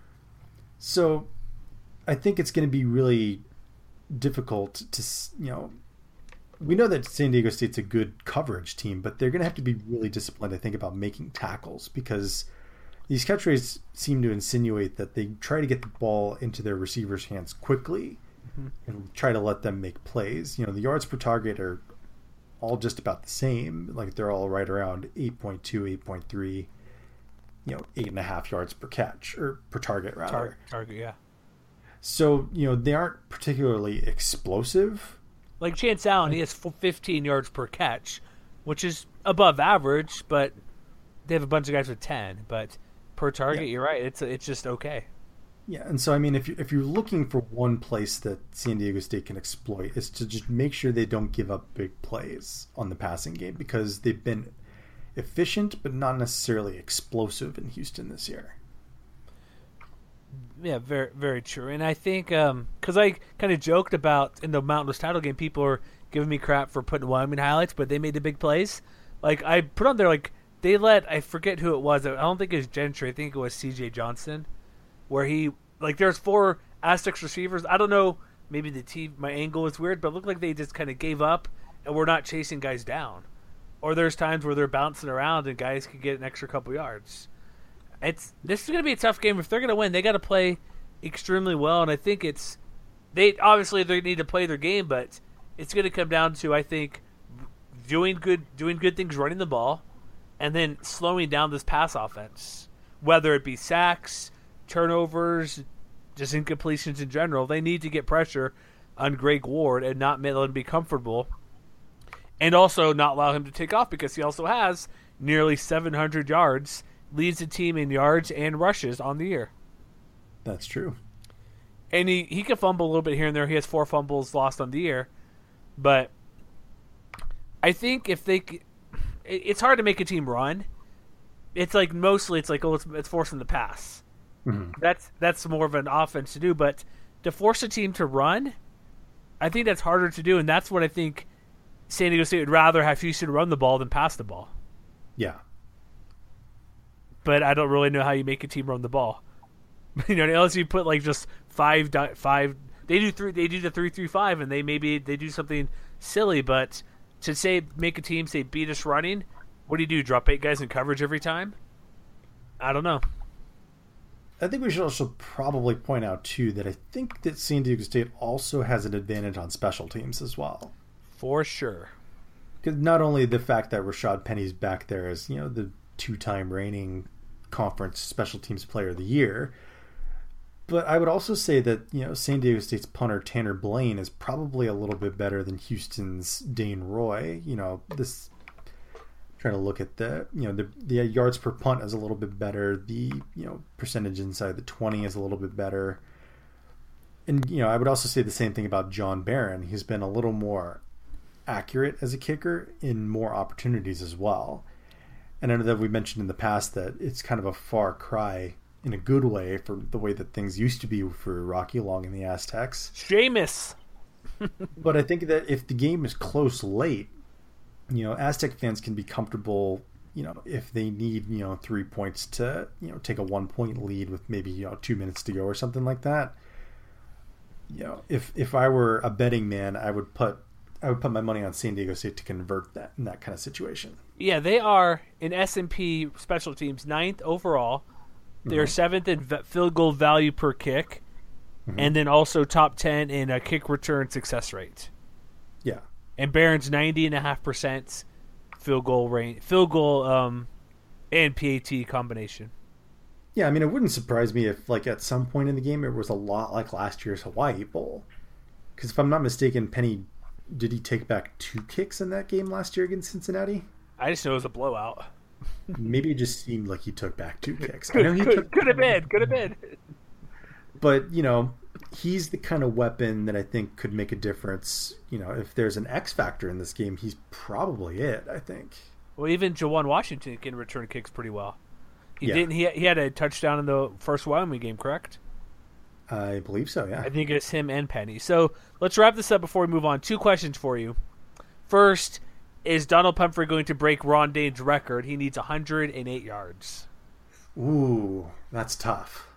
[SPEAKER 3] So I think it's going to be really difficult to, you know, we know that San Diego State's a good coverage team, but they're going to have to be really disciplined, I think, about making tackles, because these catch rates seem to insinuate that they try to get the ball into their receivers' hands quickly mm-hmm. and try to let them make plays. You know, the yards per target are all just about the same. Like, they're all right around eight point two, eight point three, you know, eight and a half yards per catch, or per target, rather.
[SPEAKER 2] Target, target, yeah.
[SPEAKER 3] So, you know, they aren't particularly explosive.
[SPEAKER 2] Like Chance Allen, he has fifteen yards per catch, which is above average, but they have a bunch of guys with ten. But per target, yeah. You're right. It's it's just okay.
[SPEAKER 3] Yeah, and so, I mean, if, you, if you're looking for one place that San Diego State can exploit, is to just make sure they don't give up big plays on the passing game, because they've been efficient but not necessarily explosive in Houston this year.
[SPEAKER 2] Yeah, very very true. And I think, um, because I kind of joked about in the Mountain West title game, people are giving me crap for putting Wyoming highlights, but they made the big plays. Like, I put on there, like, they let, I forget who it was. I don't think it was Gentry. I think it was C J Johnson, where he, like, there's four Aztecs receivers. I don't know, maybe the team, my angle is weird, but it looked like they just kind of gave up and we're not chasing guys down. Or there's times where they're bouncing around and guys could get an extra couple yards. It's this is going to be a tough game. If they're going to win, they got to play extremely well, and I think it's they obviously they need to play their game, but it's going to come down to, I think, doing good doing good things, running the ball, and then slowing down this pass offense, whether it be sacks, turnovers, just incompletions in general. They need to get pressure on Greg Ward and not let him be comfortable, and also not allow him to take off, because he also has nearly seven hundred yards. Leads the team in yards and rushes on the year.
[SPEAKER 3] That's true.
[SPEAKER 2] And he, he can fumble a little bit here and there. He has four fumbles lost on the year. But I think if they... It, it's hard to make a team run. It's like mostly it's like, oh, it's, it's forcing the pass. Mm-hmm. That's that's more of an offense to do. But to force a team to run, I think that's harder to do. And that's what I think San Diego State would rather have Houston run the ball than pass the ball.
[SPEAKER 3] Yeah.
[SPEAKER 2] But I don't really know how you make a team run the ball. You know, unless you put like just five, five. They do three. They do the three, three, five, and they maybe they do something silly. But to say make a team say beat us running, what do you do? Drop eight guys in coverage every time? I don't know.
[SPEAKER 3] I think we should also probably point out too that I think that San Diego State also has an advantage on special teams as well.
[SPEAKER 2] For sure.
[SPEAKER 3] Because not only the fact that Rashad Penny's back there as, you know, the two-time reigning conference special teams player of the year, but I would also say that, you know, San Diego State's punter Tanner Blaine is probably a little bit better than Houston's Dane Roy. You know, this trying to look at the, you know, the the yards per punt is a little bit better. The, you know, percentage inside the twenty is a little bit better. And, you know, I would also say the same thing about John Barron. He's been a little more accurate as a kicker in more opportunities as well. And I know that we mentioned in the past that it's kind of a far cry in a good way for the way that things used to be for Rocky Long and the Aztecs.
[SPEAKER 2] Seamus.
[SPEAKER 3] But I think that if the game is close late, you know, Aztec fans can be comfortable, you know, if they need, you know, three points to, you know, take a one point lead with maybe, you know, two minutes to go or something like that. You know, if if I were a betting man, I would put I would put my money on San Diego State to convert that in that kind of situation.
[SPEAKER 2] Yeah, they are in S and P special teams ninth overall. They're mm-hmm. seventh in field goal value per kick, mm-hmm. and then also top ten in a kick return success rate.
[SPEAKER 3] Yeah.
[SPEAKER 2] And Barron's ninety and a half percent field goal range, field goal, um, and P A T combination.
[SPEAKER 3] Yeah, I mean, it wouldn't surprise me if, like, at some point in the game, it was a lot like last year's Hawaii Bowl. Because if I'm not mistaken, Penny, did he take back two kicks in that game last year against Cincinnati?
[SPEAKER 2] I just know it was a blowout.
[SPEAKER 3] Maybe it just seemed like he took back two kicks.
[SPEAKER 2] could,
[SPEAKER 3] I know he
[SPEAKER 2] could,
[SPEAKER 3] took,
[SPEAKER 2] could have been, could have been.
[SPEAKER 3] But, you know, he's the kind of weapon that I think could make a difference. You know, if there's an X factor in this game, he's probably it, I think.
[SPEAKER 2] Well, even Jawan Washington can return kicks pretty well. He
[SPEAKER 3] yeah.
[SPEAKER 2] didn't. He he had a touchdown in the first Wyoming game, correct?
[SPEAKER 3] I believe so. Yeah.
[SPEAKER 2] I think it's him and Penny. So let's wrap this up before we move on. Two questions for you. First, is Donald Pumphrey going to break Ron Dayne's record? He needs one hundred eight yards.
[SPEAKER 3] Ooh, that's tough.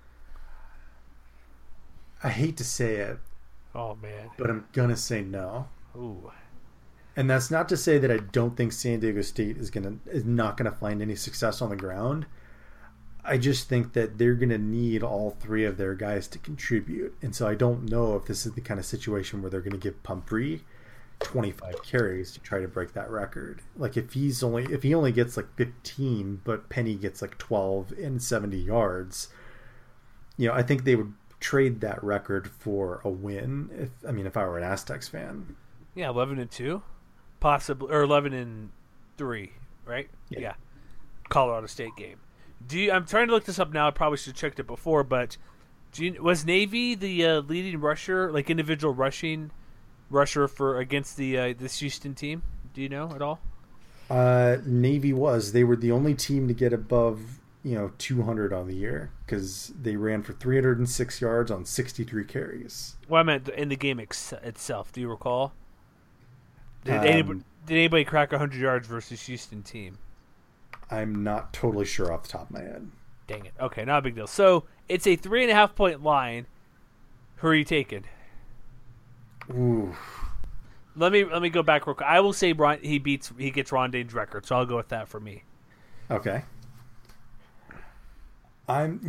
[SPEAKER 3] I hate to say it.
[SPEAKER 2] Oh man.
[SPEAKER 3] But I'm gonna say no.
[SPEAKER 2] Ooh.
[SPEAKER 3] And that's not to say that I don't think San Diego State is gonna is not gonna find any success on the ground. I just think that they're gonna need all three of their guys to contribute, and so I don't know if this is the kind of situation where they're gonna give Pumphrey twenty-five carries to try to break that record. Like if he's only if he only gets like fifteen, but Penny gets like twelve and seventy yards, you know, I think they would trade that record for a win. If I mean, if I were an Aztecs fan,
[SPEAKER 2] yeah, eleven and two. Possibly, or eleven and three, right?
[SPEAKER 3] Yeah.
[SPEAKER 2] yeah. Colorado State game. Do you, I'm trying to look this up now. I probably should have checked it before, but do you, was Navy the uh, leading rusher, like individual rushing rusher for against the uh, this Houston team? Do you know at all?
[SPEAKER 3] Uh, Navy was. They were the only team to get above, you know, two hundred on the year because they ran for three hundred six yards on sixty-three carries.
[SPEAKER 2] Well, I meant in the game ex- itself. Do you recall? Did,
[SPEAKER 3] Um,
[SPEAKER 2] anybody, did anybody crack one hundred yards versus Houston team?
[SPEAKER 3] I'm not totally sure off the top of my head.
[SPEAKER 2] Dang it. Okay, not a big deal. So it's a three and a half point line. Who are you taking?
[SPEAKER 3] Ooh.
[SPEAKER 2] Let me let me go back real quick. I will say Ron, he beats he gets Ron Dayne's record, so I'll go with that for me.
[SPEAKER 3] Okay. I'm.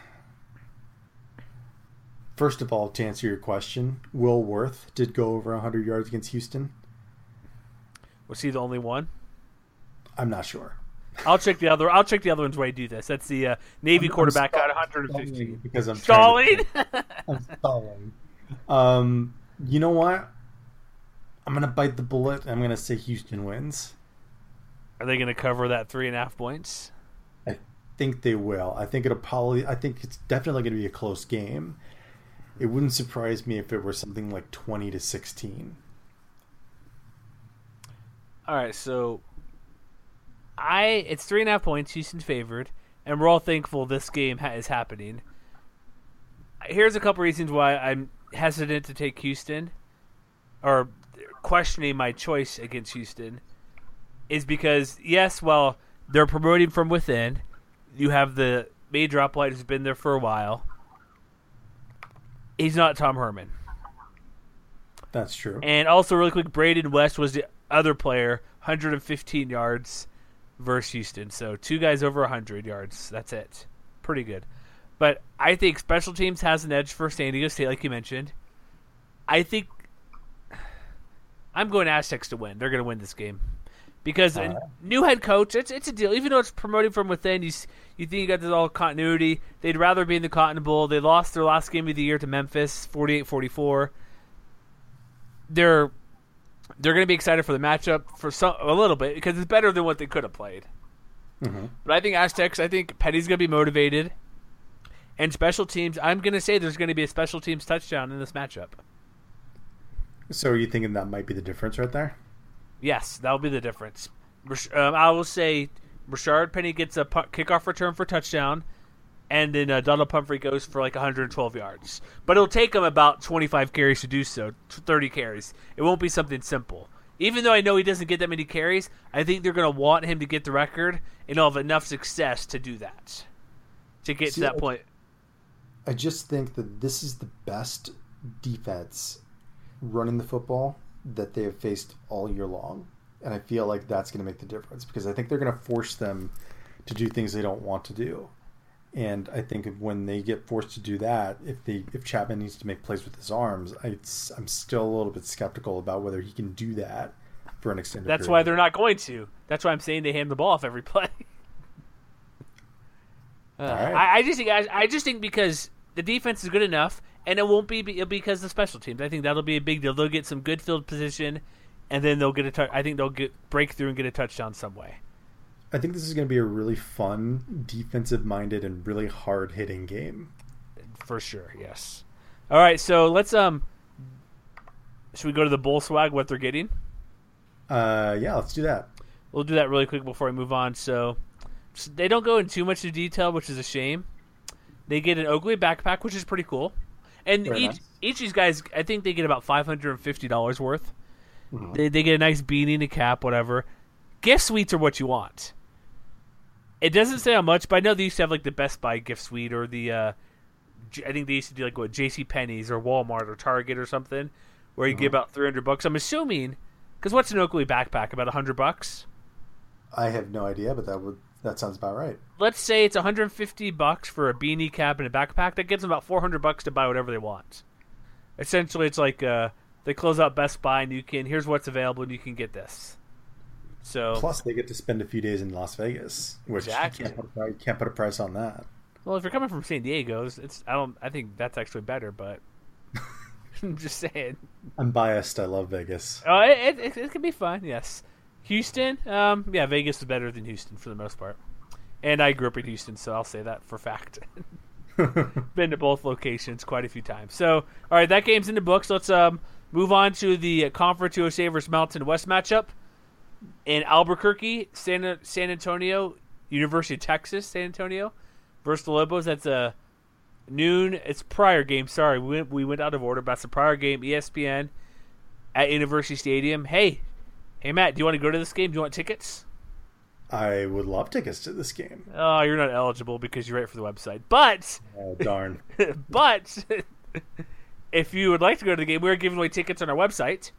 [SPEAKER 3] First of all, to answer your question, Will Worth did go over one hundred yards against Houston.
[SPEAKER 2] Was he the only one?
[SPEAKER 3] I'm not sure.
[SPEAKER 2] I'll check the other. I'll check the other ones while I do this. That's the uh, Navy
[SPEAKER 3] I'm,
[SPEAKER 2] quarterback
[SPEAKER 3] I'm
[SPEAKER 2] got one hundred fifteen.
[SPEAKER 3] Because I'm
[SPEAKER 2] stalling.
[SPEAKER 3] To, I'm stalling. Um, you know what? I'm gonna bite the bullet. I'm gonna say Houston wins.
[SPEAKER 2] Are they going to cover that three and a half points?
[SPEAKER 3] I think they will. I think it'll probably. I think it's definitely going to be a close game. It wouldn't surprise me if it were something like twenty to sixteen.
[SPEAKER 2] All right, so I it's three and a half points. Houston favored, and we're all thankful this game ha- is happening. Here's a couple reasons why I'm hesitant to take Houston, or questioning my choice against Houston, is because yes, well they're promoting from within. You have the major uplight who's been there for a while. He's not Tom Herman.
[SPEAKER 3] That's true.
[SPEAKER 2] And also, really quick, Braden West was the other player, one hundred fifteen yards versus Houston. So two guys over one hundred yards. That's it. Pretty good. But I think special teams has an edge for San Diego State, like you mentioned. I think I'm going Aztecs to win. They're going to win this game. Because a
[SPEAKER 3] uh,
[SPEAKER 2] new head coach, it's it's a deal. Even though it's promoting from within, you you think you got this all continuity. They'd rather be in the Cotton Bowl. They lost their last game of the year to Memphis, forty-eight forty-four. They're they're going to be excited for the matchup for some a little bit because it's better than what they could have played.
[SPEAKER 3] mm-hmm.
[SPEAKER 2] But I think Aztecs. I think Petty's going to be motivated, and special teams. I'm going to say there's going to be a special teams touchdown in this matchup.
[SPEAKER 3] So are you thinking that might be the difference right there?
[SPEAKER 2] Yes, that'll be the difference. Um, I will say Rashard Penny gets a kickoff return for touchdown, and then uh, Donald Pumphrey goes for like one hundred twelve yards. But it'll take him about twenty-five carries to do so, thirty carries. It won't be something simple. Even though I know he doesn't get that many carries, I think they're going to want him to get the record, and he'll have enough success to do that, to get
[SPEAKER 3] See,
[SPEAKER 2] to that
[SPEAKER 3] I,
[SPEAKER 2] point.
[SPEAKER 3] I just think that this is the best defense running the football that they have faced all year long. And I feel like that's going to make the difference because I think they're going to force them to do things they don't want to do. And I think when they get forced to do that, if they if Chapman needs to make plays with his arms, I, it's, I'm still a little bit skeptical about whether he can do that for an extended
[SPEAKER 2] That's
[SPEAKER 3] period.
[SPEAKER 2] why they're not going to. That's why I'm saying they hand the ball off every play. uh,
[SPEAKER 3] right.
[SPEAKER 2] I, I just think I, I just think because the defense is good enough, and it won't be be- because of the special teams. I think that'll be a big deal. They'll get some good field position, and then they'll get a touch. I think they'll get break through and get a touchdown some way.
[SPEAKER 3] I think this is going to be a really fun, defensive-minded, and really hard-hitting game.
[SPEAKER 2] For sure, yes. All right, so let's um. Should we go to the bowl swag? What they're getting?
[SPEAKER 3] Uh, yeah, let's do that.
[SPEAKER 2] We'll do that really quick before we move on. So, so they don't go into too much detail, which is a shame. They get an Oakley backpack, which is pretty cool, and
[SPEAKER 3] Very
[SPEAKER 2] each
[SPEAKER 3] nice.
[SPEAKER 2] each of these guys, I think they get about five hundred and fifty dollars worth.
[SPEAKER 3] Mhm.
[SPEAKER 2] They they get a nice beanie and a cap, whatever. Gift suites are what you want. It doesn't say how much, but I know they used to have like the Best Buy gift suite or the. Uh, J- I think they used to do like what J C Penney's or Walmart or Target or something, where you
[SPEAKER 3] Mhm.
[SPEAKER 2] get about three hundred bucks. I'm assuming, because what's an Oakley backpack? About a hundred bucks.
[SPEAKER 3] I have no idea, but that would that sounds about right.
[SPEAKER 2] Let's say it's one hundred fifty bucks for a beanie cap and a backpack. That gives them about four hundred bucks to buy whatever they want. Essentially, it's like uh, they close out Best Buy and you can here's what's available and you can get this. So
[SPEAKER 3] Plus, they get to spend a few days in Las Vegas, which
[SPEAKER 2] Exactly.
[SPEAKER 3] you can't put, a price, can't put a price on that.
[SPEAKER 2] well, if you're coming from San Diego, it's it's- I don't I think that's actually better, but I'm just saying.
[SPEAKER 3] I'm biased. I love Vegas.
[SPEAKER 2] Oh, it, it it can be fun. Yes, Houston. Um, yeah, Vegas is better than Houston for the most part. And I grew up in Houston, so I'll say that for fact. Been to both locations quite a few times. So, all right, that game's in the books. Let's um move on to the Conference U S A versus Mountain West matchup in Albuquerque, San San Antonio, University of Texas, San Antonio versus the Lobos. That's a noon. It's prior game. Sorry, we went, we went out of order. But it's a prior game. E S P N at University Stadium. Hey, hey, Matt, do you want to go to this game? Do you want tickets?
[SPEAKER 3] I would love tickets to this game.
[SPEAKER 2] Oh, you're not eligible because you're right for the website. But,
[SPEAKER 3] Oh, darn.
[SPEAKER 2] but if you would like to go to the game, we're giving away tickets on our website,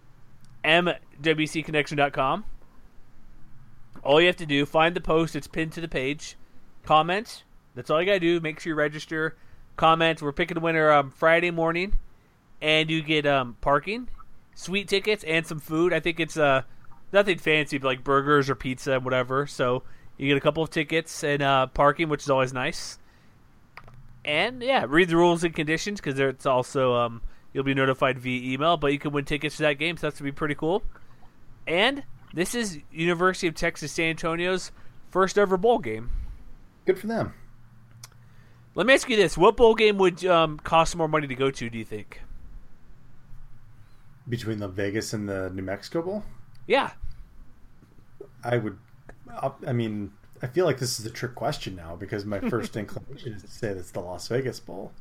[SPEAKER 2] m w c connection dot com. All you have to do, find the post. It's pinned to the page. Comment. That's all you got to do. Make sure you register. Comment. We're picking the winner um, Friday morning. And you get um, parking, sweet tickets, and some food. I think it's uh, nothing fancy, but like burgers or pizza and whatever. So you get a couple of tickets and uh, parking, which is always nice. And, yeah, read the rules and conditions because it's also um, you'll be notified via email. But you can win tickets to that game, so that's going to be pretty cool. And this is University of Texas San Antonio's first ever bowl game.
[SPEAKER 3] Good for them.
[SPEAKER 2] Let me ask you this. What bowl game would um, cost more money to go to, do you think?
[SPEAKER 3] Between the Vegas and the New Mexico Bowl,
[SPEAKER 2] Yeah.
[SPEAKER 3] I would. I mean, I feel like this is a trick question now because my first inclination is to say that's the Las Vegas Bowl.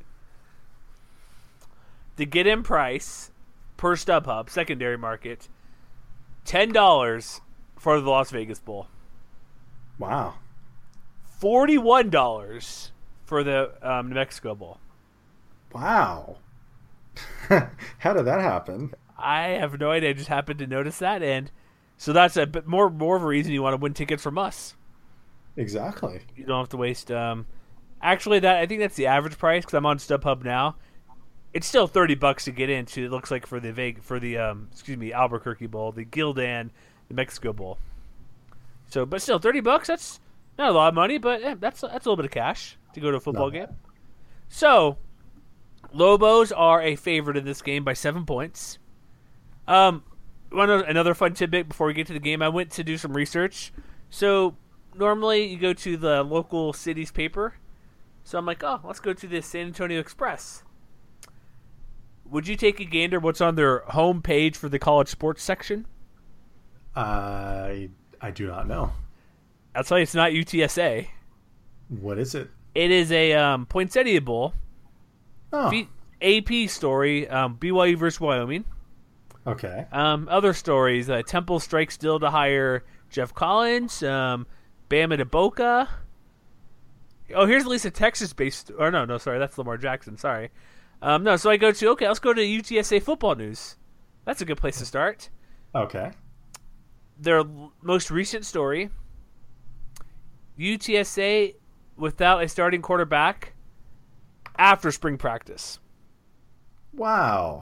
[SPEAKER 2] The get-in price per StubHub, secondary market, ten dollars for the Las Vegas Bowl.
[SPEAKER 3] Wow.
[SPEAKER 2] forty-one dollars for the um, New Mexico Bowl.
[SPEAKER 3] Wow. How did that happen?
[SPEAKER 2] I have no idea. I just happened to notice that, and so that's a bit more more of a reason you want to win tickets from us.
[SPEAKER 3] Exactly.
[SPEAKER 2] You don't have to waste. Um, actually, that I think that's the average price because I'm on StubHub now. It's still thirty bucks to get into. It looks like for the Vegas, for the um, excuse me Albuquerque Bowl, the Gildan, the Mexico Bowl. So, but still thirty bucks. That's not a lot of money, but eh, that's that's a little bit of cash to go to a football
[SPEAKER 3] Not
[SPEAKER 2] game.
[SPEAKER 3] bad.
[SPEAKER 2] So, Lobos are a favorite in this game by seven points. Um, one of- another fun tidbit before we get to the game. I went to do some research. So normally you go to the local city's paper. So I'm like, oh, let's go to the San Antonio Express. Would you take a gander what's on their home page for the college sports section?
[SPEAKER 3] I I do not know.
[SPEAKER 2] I'll tell you, it's not U T S A.
[SPEAKER 3] What is it?
[SPEAKER 2] It is a um, Poinsettia Bowl
[SPEAKER 3] Oh,
[SPEAKER 2] B- A P story. Um, B Y U versus Wyoming.
[SPEAKER 3] okay.
[SPEAKER 2] Um, other stories: uh, Temple strikes deal to hire Jeff Collins. Um, Bama to Boca. Oh, here's at least a Texas-based. Or no, no, sorry, that's Lamar Jackson. Sorry. Um, no, so I go to okay. Let's go to U T S A football news. That's a good place to start.
[SPEAKER 3] Okay.
[SPEAKER 2] Their l- most recent story: U T S A without a starting quarterback after spring practice.
[SPEAKER 3] Wow.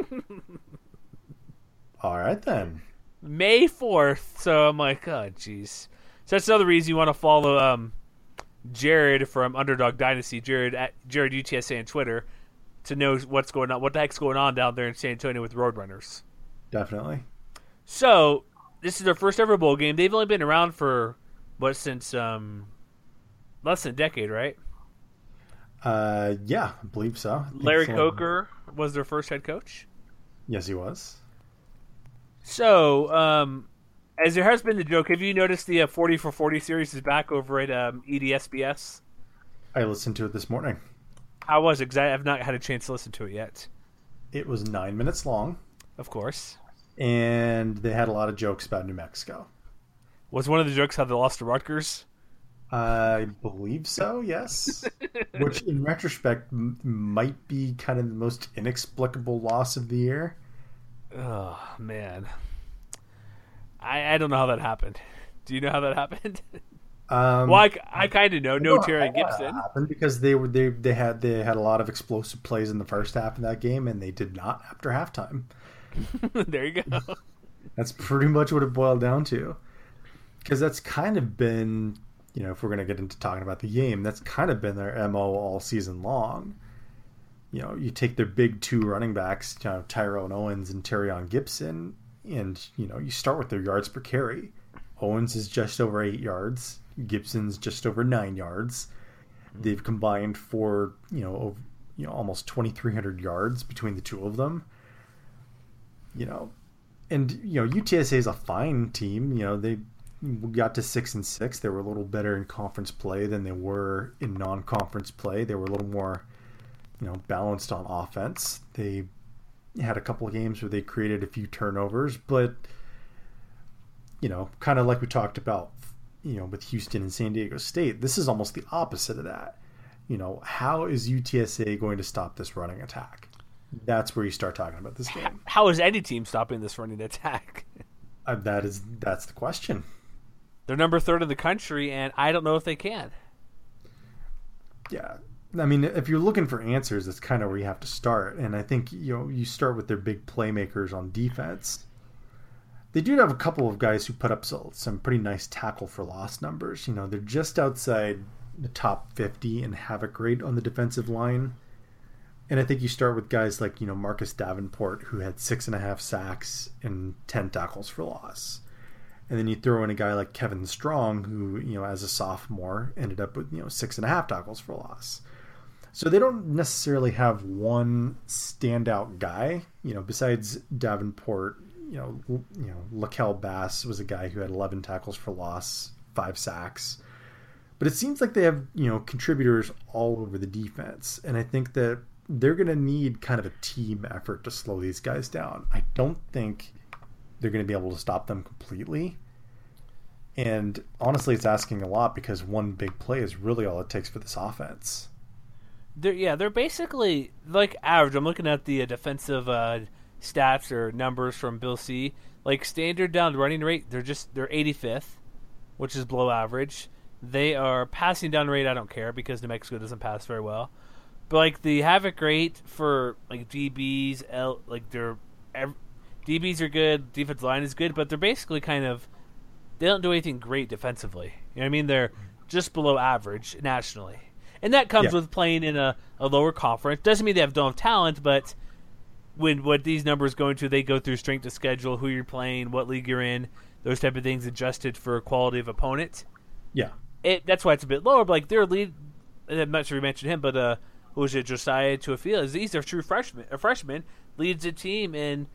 [SPEAKER 3] All right then.
[SPEAKER 2] May fourth. So I'm like, oh, jeez. So that's another reason you want to follow um, Jared from Underdog Dynasty, Jared at Jared U T S A on Twitter, to know what's going on, what the heck's going on down there in San Antonio with Roadrunners.
[SPEAKER 3] Definitely.
[SPEAKER 2] So this is their first ever bowl game. They've only been around for what since um, less than a decade, right?
[SPEAKER 3] Uh, yeah, I believe so. I think
[SPEAKER 2] Larry
[SPEAKER 3] Sam-
[SPEAKER 2] Coker was their first head coach.
[SPEAKER 3] Yes, he was.
[SPEAKER 2] So, um, as there has been the joke, have you noticed the uh, forty for forty series is back over at um, E D S B S?
[SPEAKER 3] I listened to it this morning.
[SPEAKER 2] How was it? Because I have not had a chance to listen to it yet.
[SPEAKER 3] It was nine minutes long,
[SPEAKER 2] Of course.
[SPEAKER 3] and they had a lot of jokes about New Mexico.
[SPEAKER 2] Was one of the jokes how they lost to Rutgers?
[SPEAKER 3] I believe so, yes. Which, in retrospect, m- might be kind of the most inexplicable loss of the year.
[SPEAKER 2] Oh, man. I, I don't know how that happened. Do you know how that happened?
[SPEAKER 3] Um,
[SPEAKER 2] well, I, I kind of know. No
[SPEAKER 3] I know
[SPEAKER 2] Terry
[SPEAKER 3] how that
[SPEAKER 2] Gibson.
[SPEAKER 3] happened because they were they they had they had a lot of explosive plays in the first half of that game, and they did not after halftime.
[SPEAKER 2] There you go.
[SPEAKER 3] That's pretty much what it boiled down to. Because that's kind of been, you know, if we're going to get into talking about the game, that's kind of been their M O all season long. You know, you take their big two running backs, you know, Tyrone Owens and Terrion Gibson, and, you know, you start with their yards per carry. Owens is just over eight yards. Gibson's just over nine yards. They've combined for, you know, over, you know, almost twenty-three hundred yards between the two of them. You know, and, you know, U T S A is a fine team. You know, they got to six and six. They were a little better in conference play than they were in non-conference play. They were a little more, you know, balanced on offense. They had a couple of games where they created a few turnovers, but, you know, kind of like we talked about, you know, with Houston and San Diego State, this is almost the opposite of that. You know, how is U T S A going to stop this running attack? That's where you start talking about this game.
[SPEAKER 2] How is any team stopping this running attack?
[SPEAKER 3] Uh, that is that's the question.
[SPEAKER 2] They're number third in the country, and I don't know if they can.
[SPEAKER 3] Yeah. I mean, if you're looking for answers, that's kind of where you have to start. And I think, you know, you start with their big playmakers on defense. They do have a couple of guys who put up some pretty nice tackle for loss numbers. You know, they're just outside the top fifty in havoc rate on the defensive line. And I think you start with guys like, you know, Marcus Davenport, who had six and a half sacks and ten tackles for loss. And then you throw in a guy like Kevin Strong, who, you know, as a sophomore ended up with, you know, six and a half tackles for loss. So they don't necessarily have one standout guy, you know, besides Davenport. You know, you know, Laquel Bass was a guy who had eleven tackles for loss, five sacks. But it seems like they have, you know, contributors all over the defense. And I think that they're going to need kind of a team effort to slow these guys down. I don't think they're going to be able to stop them completely. And honestly, it's asking a lot because one big play is really all it takes for this offense.
[SPEAKER 2] They're, yeah, they're basically like average. I'm looking at the uh, defensive uh, stats or numbers from Bill C. Like standard down running rate, they're just they're eighty-fifth, which is below average. They are passing down rate. I don't care because New Mexico doesn't pass very well. But like the havoc rate for like D Bs, L, like they're ev- D Bs are good, defensive line is good, but they're basically kind of they don't do anything great defensively. You know what I mean? They're just below average nationally. And that comes
[SPEAKER 3] Yeah.
[SPEAKER 2] with playing in a, a lower conference. Doesn't mean they have, don't have talent, but when what these numbers go into, they go through strength of schedule, who you're playing, what league you're in, those type of things adjusted for quality of opponent.
[SPEAKER 3] Yeah.
[SPEAKER 2] It that's why it's a bit lower. But like their lead, and I'm not sure we mentioned him, but uh, who was it? Josiah Tuafila. He's a true freshman. A freshman leads the team in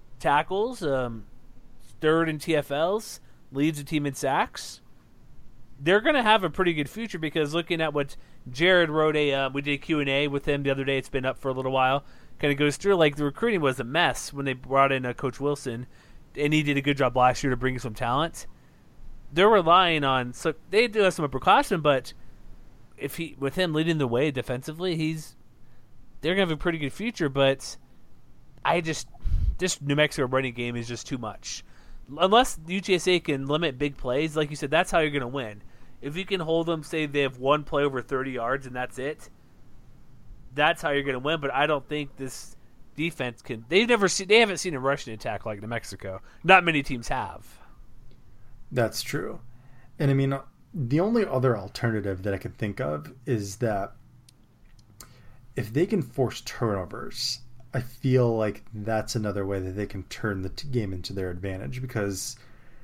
[SPEAKER 2] tackles, um, third in T F Ls, leads the team in sacks. they're going to have a pretty good future because looking at what Jared wrote, a uh, we did a Q and A with him the other day. It's been up for a little while. Kind of goes through like the recruiting was a mess when they brought in uh, Coach Wilson, and he did a good job last year to bring some talent. They're relying on so they do have some upperclassmen, but if he with him leading the way defensively, he's they're gonna have a pretty good future. But I just this New Mexico running game is just too much. Unless U T S A can limit big plays, like you said, that's how you're gonna win. If you can hold them, say they have one play over thirty yards and that's it, that's how you're gonna win. But I don't think this defense can. They've never seen. They haven't seen a rushing attack like New Mexico. Not many teams have.
[SPEAKER 3] That's true. And I mean, the only other alternative that I can think of is that if they can force turnovers, I feel like that's another way that they can turn the t- game into their advantage because,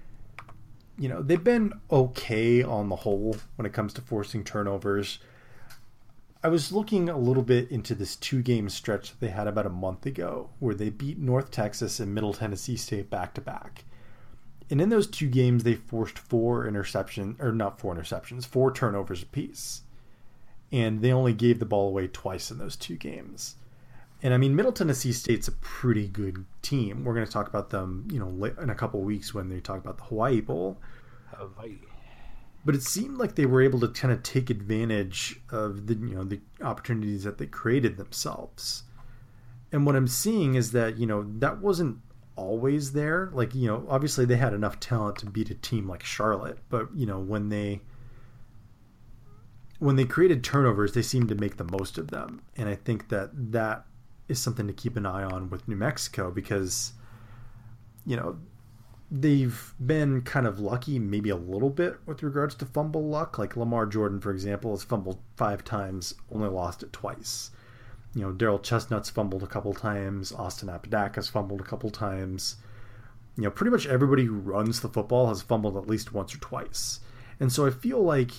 [SPEAKER 3] you know, they've been okay on the whole when it comes to forcing turnovers. I was looking a little bit into this two-game stretch that they had about a month ago where they beat North Texas and Middle Tennessee State back-to-back. And in those two games, they forced four interceptions, or not four interceptions, four turnovers apiece. And they only gave the ball away twice in those two games. And I mean, Middle Tennessee State's a pretty good team. We're going to talk about them, you know, in a couple of weeks when they talk about the Hawaii Bowl.
[SPEAKER 2] Hawaii.
[SPEAKER 3] But it seemed like they were able to kind of take advantage of the, you know, the opportunities that they created themselves. And what I'm seeing is that, you know, that wasn't always there. Like, you know, obviously they had enough talent to beat a team like Charlotte, but, you know, when they when they created turnovers, they seemed to make the most of them. And I think that that is something to keep an eye on with New Mexico because, you know, they've been kind of lucky maybe a little bit with regards to fumble luck. Like Lamar Jordan, for example, has fumbled five times, only lost it twice. You know, Daryl Chestnut's fumbled a couple times. Austin Apodaca's fumbled a couple times. You know, pretty much everybody who runs the football has fumbled at least once or twice. And so I feel like,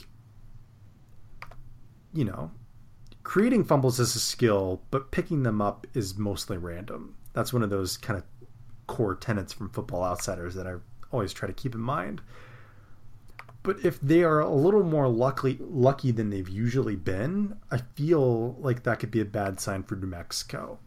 [SPEAKER 3] you know, creating fumbles is a skill, but picking them up is mostly random. That's one of those kind of core tenets from Football Outsiders that I always try to keep in mind. But if they are a little more lucky, lucky than they've usually been, I feel like that could be a bad sign for New Mexico.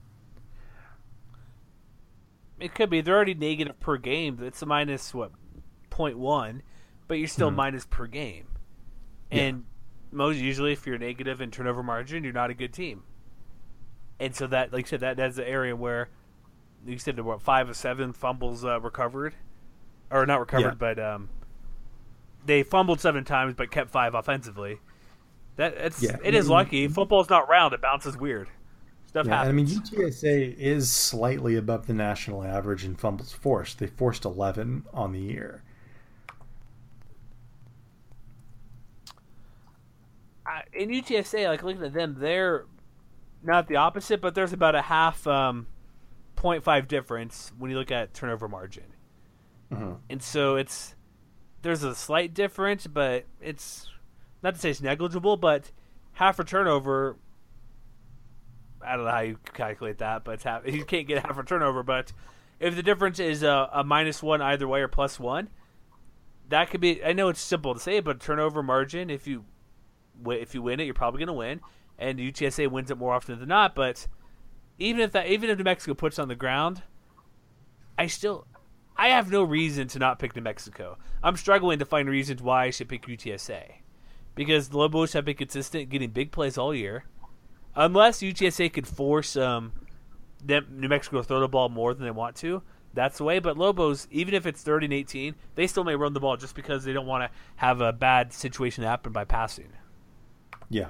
[SPEAKER 2] It could be. They're already negative per game. It's a minus, what, point one, but you're still mm-hmm. minus per game. And yeah. most usually if you're negative in turnover margin, you're not a good team. And so that, like I said, that that's the area where you said what, five of seven fumbles uh, recovered. Or not recovered, yeah. but um, they fumbled seven times but kept five offensively. That it's yeah. it is lucky. Football's not round; it bounces weird. Stuff
[SPEAKER 3] yeah,
[SPEAKER 2] happens.
[SPEAKER 3] I mean, U T S A is slightly above the national average in fumbles forced. They forced eleven on the year.
[SPEAKER 2] Uh, in U T S A, like looking at them, they're not the opposite, but there's about a half um, point five difference when you look at turnover margin. Mm-hmm. And so it's there's a slight difference, but it's not to say it's negligible, but half a turnover. I don't know how you calculate that, but it's half, you can't get half a turnover. But if the difference is a, a minus one either way or plus one, that could be. I know it's simple to say, but turnover margin, if you if you win it, you're probably going to win, and U T S A wins it more often than not. But even if that, even if New Mexico puts it on the ground, I still. I have no reason to not pick New Mexico. I'm struggling to find reasons why I should pick U T S A. Because the Lobos have been consistent getting big plays all year. Unless U T S A could force um, them, New Mexico to throw the ball more than they want to, that's the way. But Lobos, even if it's thirty and eighteen, they still may run the ball just because they don't want to have a bad situation happen by passing.
[SPEAKER 3] Yeah.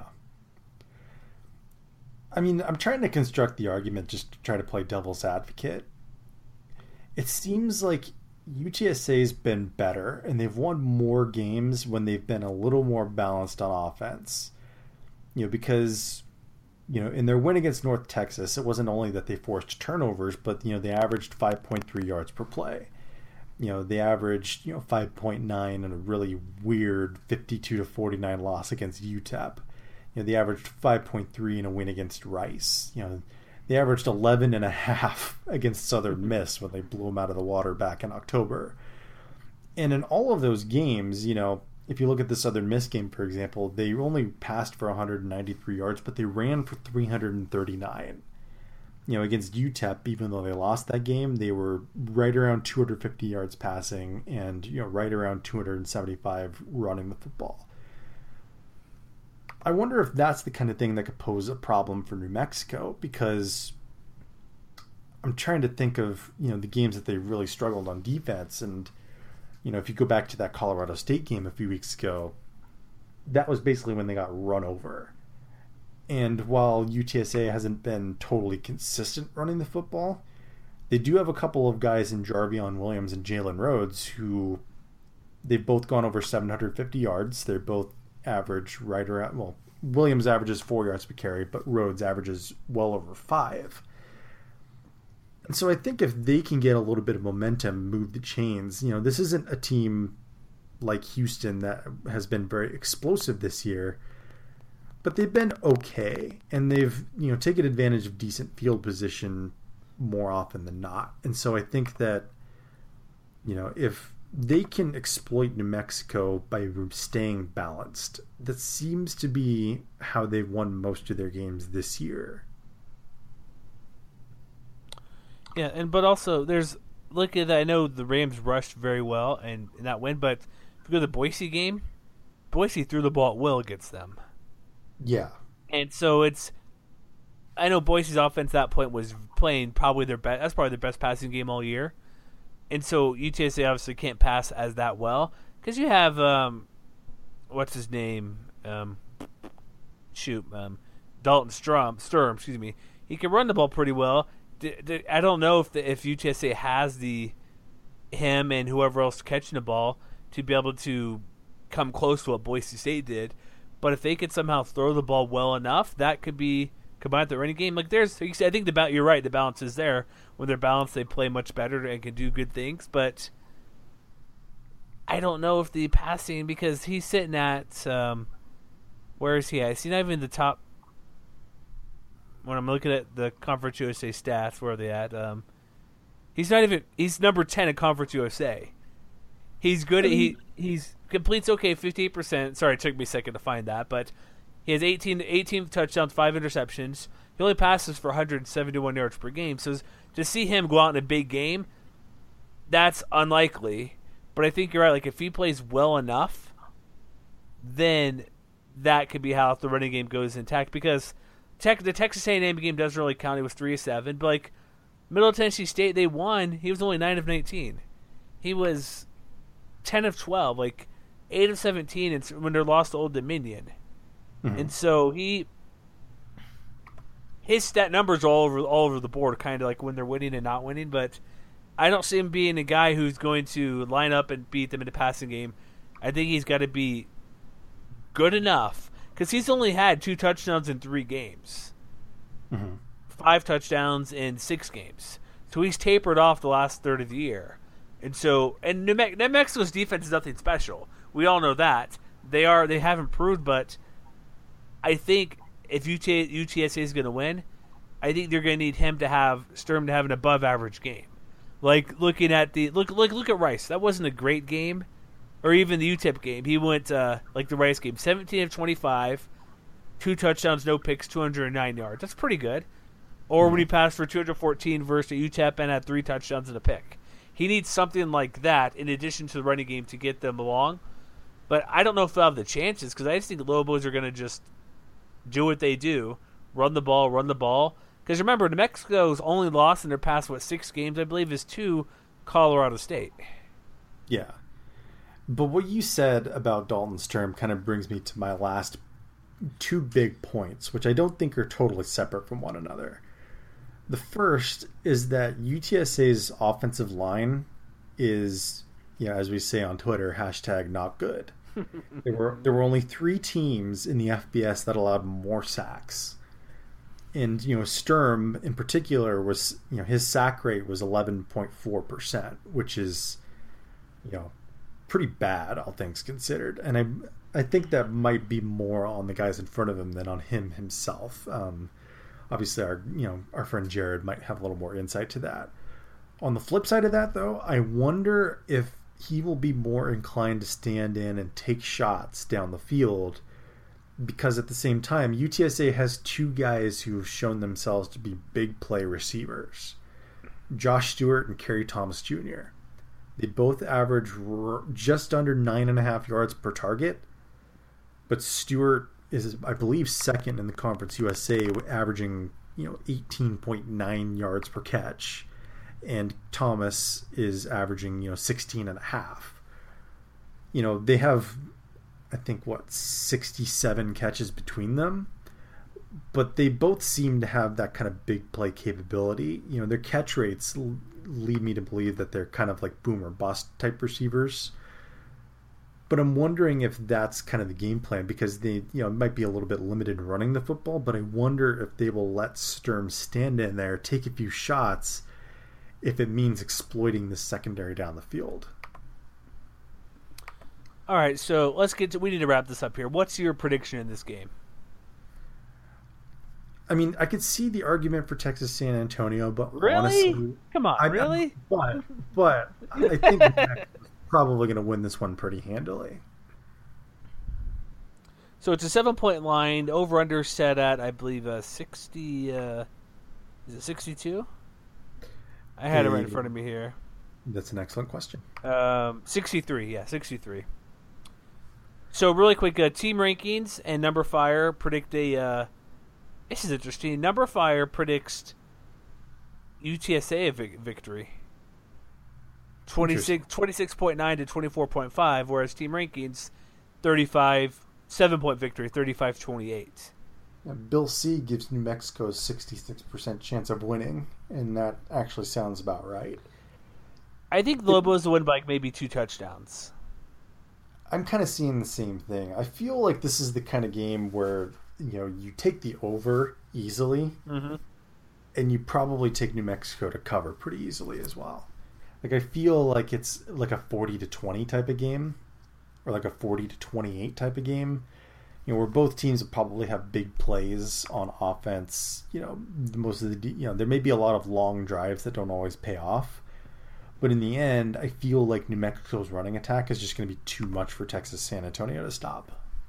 [SPEAKER 3] I mean, I'm trying to construct the argument just to try to play devil's advocate. It seems like U T S A's been better, and they've won more games when they've been a little more balanced on offense. You know, because, you know, in their win against North Texas, it wasn't only that they forced turnovers, but, you know, they averaged five point three yards per play. You know, they averaged, you know, five point nine in a really weird fifty-two to forty-nine loss against U T E P. You know, they averaged five point three in a win against Rice. You know, they averaged eleven and a half against Southern Miss when they blew them out of the water back in October. And in all of those games, you know, if you look at the Southern Miss game, for example, they only passed for one hundred ninety-three yards, but they ran for three hundred thirty-nine. You know, against U T E P, even though they lost that game, they were right around two hundred fifty yards passing and, you know, right around two hundred seventy-five running the football. I wonder if that's the kind of thing that could pose a problem for New Mexico, because I'm trying to think of, you know, the games that they really struggled on defense. And, you know, if you go back to that Colorado State game a few weeks ago, that was basically when they got run over. And while U T S A hasn't been totally consistent running the football, they do have a couple of guys in Jarvion Williams and Jalen Rhodes who they've both gone over seven hundred fifty yards. They're both average right around, well, Williams averages four yards per carry, but Rhodes averages well over five. And so I think if they can get a little bit of momentum, move the chains, you know, this isn't a team like Houston that has been very explosive this year, but they've been okay, and they've, you know, taken advantage of decent field position more often than not. And so I think that, you know, if they can exploit New Mexico by staying balanced, that seems to be how they've won most of their games this year.
[SPEAKER 2] Yeah, and but also there's look at that. I know the Rams rushed very well and in that win, but if you go to the Boise game, Boise threw the ball at will against them.
[SPEAKER 3] Yeah.
[SPEAKER 2] And so it's, I know Boise's offense at that point was playing probably their best, that's probably their best passing game all year. And so U T S A obviously can't pass as that well because you have, um, what's his name? Um, shoot, um, Dalton Sturm, Sturm, excuse me. He can run the ball pretty well. D- d- I don't know if the, if U T S A has the him and whoever else catching the ball to be able to come close to what Boise State did. But if they could somehow throw the ball well enough, that could be combined with the running game. Like there's, I think the you're right. The balance is there. When they're balanced, they play much better and can do good things. But I don't know if the passing, because he's sitting at um, where is he at? Is he not even the top? When I'm looking at the Conference U S A stats, where are they at? Um, he's not even. He's number ten in Conference U S A. He's good. At, he he's completes okay, fifty-eight percent. Sorry, it took me a second to find that, but he has eighteen, eighteen touchdowns, five interceptions. He only passes for one hundred seventy-one yards per game. So to see him go out in a big game, that's unlikely. But I think you're right. Like if he plays well enough, then that could be how the running game goes intact. Because tech, the Texas A and M game doesn't really count. He was three of seven. But like Middle Tennessee State, they won. He was only nine of nineteen. He was ten of twelve, like eight of seventeen when they're lost to Old Dominion. Mm-hmm. And so he his stat numbers are all over all over the board, kind of like when they're winning and not winning, but I don't see him being a guy who's going to line up and beat them in the passing game. I think he's got to be good enough because he's only had two touchdowns in three games. Mm-hmm. Five touchdowns in six games. So he's tapered off the last third of the year. And so, and New, Me- New Mexico's defense is nothing special. We all know that. They are, they have improved, but I think if U T, U T S A is going to win, I think they're going to need him to have, Sturm to have an above average game. Like looking at the, look, look, look at Rice. That wasn't a great game. Or even the U T E P game. He went, uh, like the Rice game, seventeen of twenty-five, two touchdowns, no picks, two hundred nine yards. That's pretty good. Or mm-hmm. when he passed for two hundred fourteen versus U T E P and had three touchdowns and a pick. He needs something like that in addition to the running game to get them along. But I don't know if they'll have the chances because I just think the Lobos are going to just do what they do, run the ball, run the ball. Because remember, New Mexico's only loss in their past, what, six games, I believe, is to Colorado State.
[SPEAKER 3] Yeah. But what you said about Dalton Sturm kind of brings me to my last two big points, which I don't think are totally separate from one another. The first is that U T S A's offensive line is, you know, as we say on Twitter, hashtag not good. there were there were only three teams in the F B S that allowed more sacks. And, you know, Sturm in particular was, you know, his sack rate was eleven point four percent, which is, you know, pretty bad, all things considered. And I I think that might be more on the guys in front of him than on him himself. Um, obviously, our you know our friend Jared might have a little more insight to that. On the flip side of that, though, I wonder if he will be more inclined to stand in and take shots down the field, because at the same time, U T S A has two guys who have shown themselves to be big play receivers, Josh Stewart and Kerry Thomas Junior They both average just under nine and a half yards per target, but Stewart is, I believe, second in the Conference U S A, averaging, you know, eighteen point nine yards per catch, and Thomas is averaging, you know, sixteen and a half. You know, they have, I think, what, sixty-seven catches between them, but they both seem to have that kind of big play capability. You know, their catch rates lead me to believe that they're kind of like boom or bust type receivers. But I'm wondering if that's kind of the game plan, because they, you know, might be a little bit limited running the football, but I wonder if they will let Sturm stand in there, take a few shots, if it means exploiting the secondary down the field.
[SPEAKER 2] All right, so let's get to, we need to wrap this up here. What's your prediction in this game?
[SPEAKER 3] I mean, I could see the argument for Texas San Antonio, but
[SPEAKER 2] really?
[SPEAKER 3] honestly,
[SPEAKER 2] come on,
[SPEAKER 3] I,
[SPEAKER 2] really?
[SPEAKER 3] But, but I think they're probably going to win this one pretty handily. So
[SPEAKER 2] it's a seven-point line. Over-under set at, I believe, uh, sixty. Uh, is it sixty-two? I had it right in front of me here.
[SPEAKER 3] That's an excellent question.
[SPEAKER 2] Um, sixty-three, yeah, sixty-three. So really quick, uh, team rankings and Number Fire predict a. Uh, this is interesting. Number Fire predicts U T S A a vic- victory. twenty-six, twenty-six point nine to twenty-four point five, whereas team rankings, thirty-five, seven-point victory, thirty-five twenty-eight.
[SPEAKER 3] Yeah, Bill C gives New Mexico a sixty-six percent chance of winning, and that actually sounds about right.
[SPEAKER 2] I think the Lobos will win by maybe two touchdowns.
[SPEAKER 3] I'm kind of seeing the same thing. I feel like this is the kind of game where, you know, you take the over easily,
[SPEAKER 2] mm-hmm.
[SPEAKER 3] and you probably take New Mexico to cover pretty easily as well. Like, I feel like it's like a forty to twenty type of game, or like a forty to twenty-eight type of game. You know, where both teams will probably have big plays on offense. You know, most of the, you know, there may be a lot of long drives that don't always pay off. But in the end, I feel like New Mexico's running attack is just going to be too much for Texas San Antonio to stop.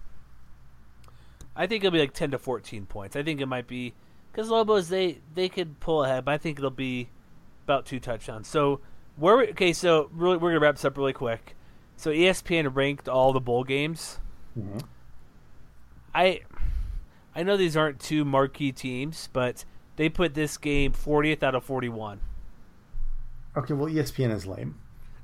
[SPEAKER 2] I think it'll be like ten to fourteen points. I think it might be, because Lobos, they, they could pull ahead, but I think it'll be about two touchdowns. So, where we, okay, so really, we're going to wrap this up really quick. So, E S P N ranked all the bowl games.
[SPEAKER 3] Mm-hmm.
[SPEAKER 2] I I know these aren't two marquee teams, but they put this game fortieth out of forty-one.
[SPEAKER 3] Okay, well, E S P N is lame.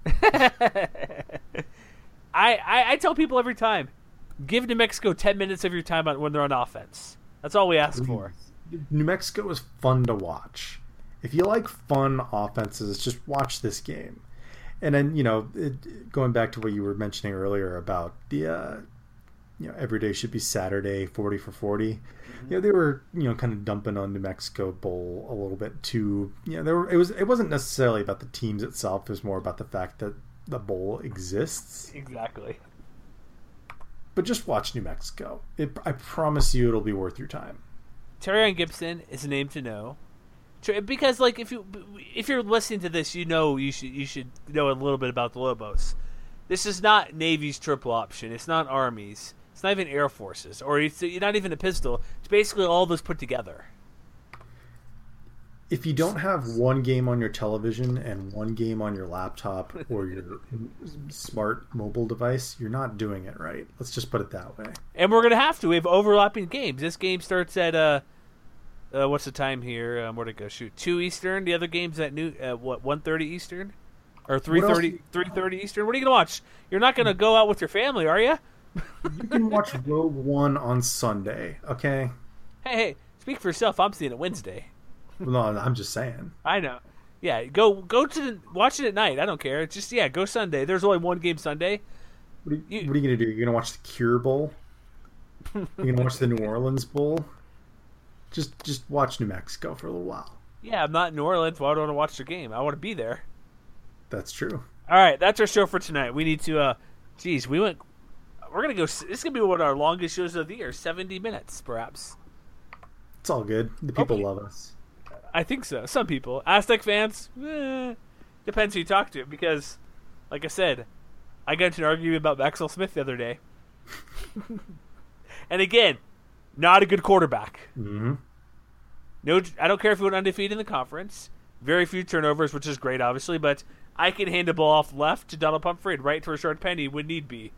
[SPEAKER 2] I, I I tell people every time, give New Mexico ten minutes of your time when they're on offense. That's all we ask for.
[SPEAKER 3] New Mexico is fun to watch. If you like fun offenses, just watch this game. And then, you know, it, going back to what you were mentioning earlier about the, uh, you know, every day should be Saturday, forty for forty. Mm-hmm. You know, they were, you know, kind of dumping on New Mexico Bowl a little bit too. You know, there were, it was it wasn't necessarily about the teams itself. It was more about the fact that the bowl exists.
[SPEAKER 2] Exactly.
[SPEAKER 3] But just watch New Mexico. It, I promise you, it'll be worth your time.
[SPEAKER 2] Terrion Gibson is a name to know, because like if you if you're listening to this, you know you should you should know a little bit about the Lobos. This is not Navy's triple option. It's not Army's. It's not even Air Force's, or it's not even a pistol. It's basically all those put together.
[SPEAKER 3] If you don't have one game on your television and one game on your laptop or your smart mobile device, you're not doing it right. Let's just put it that way.
[SPEAKER 2] And we're going to have to. We have overlapping games. This game starts at, uh, uh, what's the time here? Um, where'd it go? Shoot, two Eastern. The other game's at, new, uh, what, one thirty Eastern? Or three thirty, three thirty Eastern? What are you going to watch? You're not going to go out with your family, are you?
[SPEAKER 3] You can watch Rogue One on Sunday, okay?
[SPEAKER 2] Hey, hey, speak for yourself. I'm seeing it Wednesday.
[SPEAKER 3] Well, no, I'm just saying.
[SPEAKER 2] I know. Yeah, go go to the, watch it at night. I don't care. It's just, yeah, go Sunday. There's only one game Sunday.
[SPEAKER 3] What are you, you, what are you going to do? You're going to watch the Cure Bowl? You're going to watch the New Orleans Bowl? Just just watch New Mexico for a little while.
[SPEAKER 2] Yeah, I'm not in New Orleans. Why do I want to watch the game? I want to be there.
[SPEAKER 3] That's true.
[SPEAKER 2] All right, that's our show for tonight. We need to, uh, geez, we went, we're going to go, this is going to be one of our longest shows of the year, seventy minutes, perhaps.
[SPEAKER 3] It's all good. The people
[SPEAKER 2] Okay.
[SPEAKER 3] love us.
[SPEAKER 2] I think so. Some people. Aztec fans, eh, depends who you talk to, because, like I said, I got into an argument about Maxwell Smith the other day. And again, not a good quarterback.
[SPEAKER 3] Mm-hmm.
[SPEAKER 2] No, I don't care if he went undefeated in the conference. Very few turnovers, which is great, obviously, but I can hand the ball off left to Donald Pumphrey and right to Rashard Penny when need be.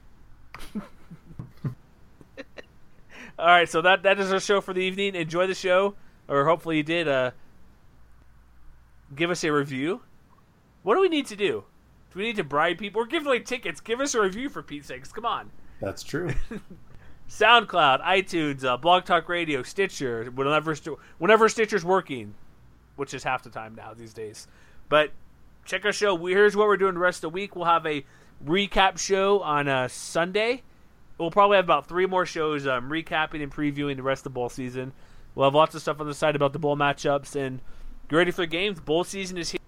[SPEAKER 2] All right, so that that is our show for the evening. Enjoy the show, or hopefully you did. Uh, give us a review. What do we need to do? Do we need to bribe people? We're giving away tickets. Give us a review for Pete's sakes. Come on.
[SPEAKER 3] That's true.
[SPEAKER 2] SoundCloud, iTunes, uh, Blog Talk Radio, Stitcher, whenever whenever Stitcher's working, which is half the time now these days. But check our show. We, here's what we're doing the rest of the week. We'll have a recap show on uh, Sunday. We'll probably have about three more shows um, recapping and previewing the rest of the bowl season. We'll have lots of stuff on the site about the bowl matchups, and get ready for the games. Bowl season is here.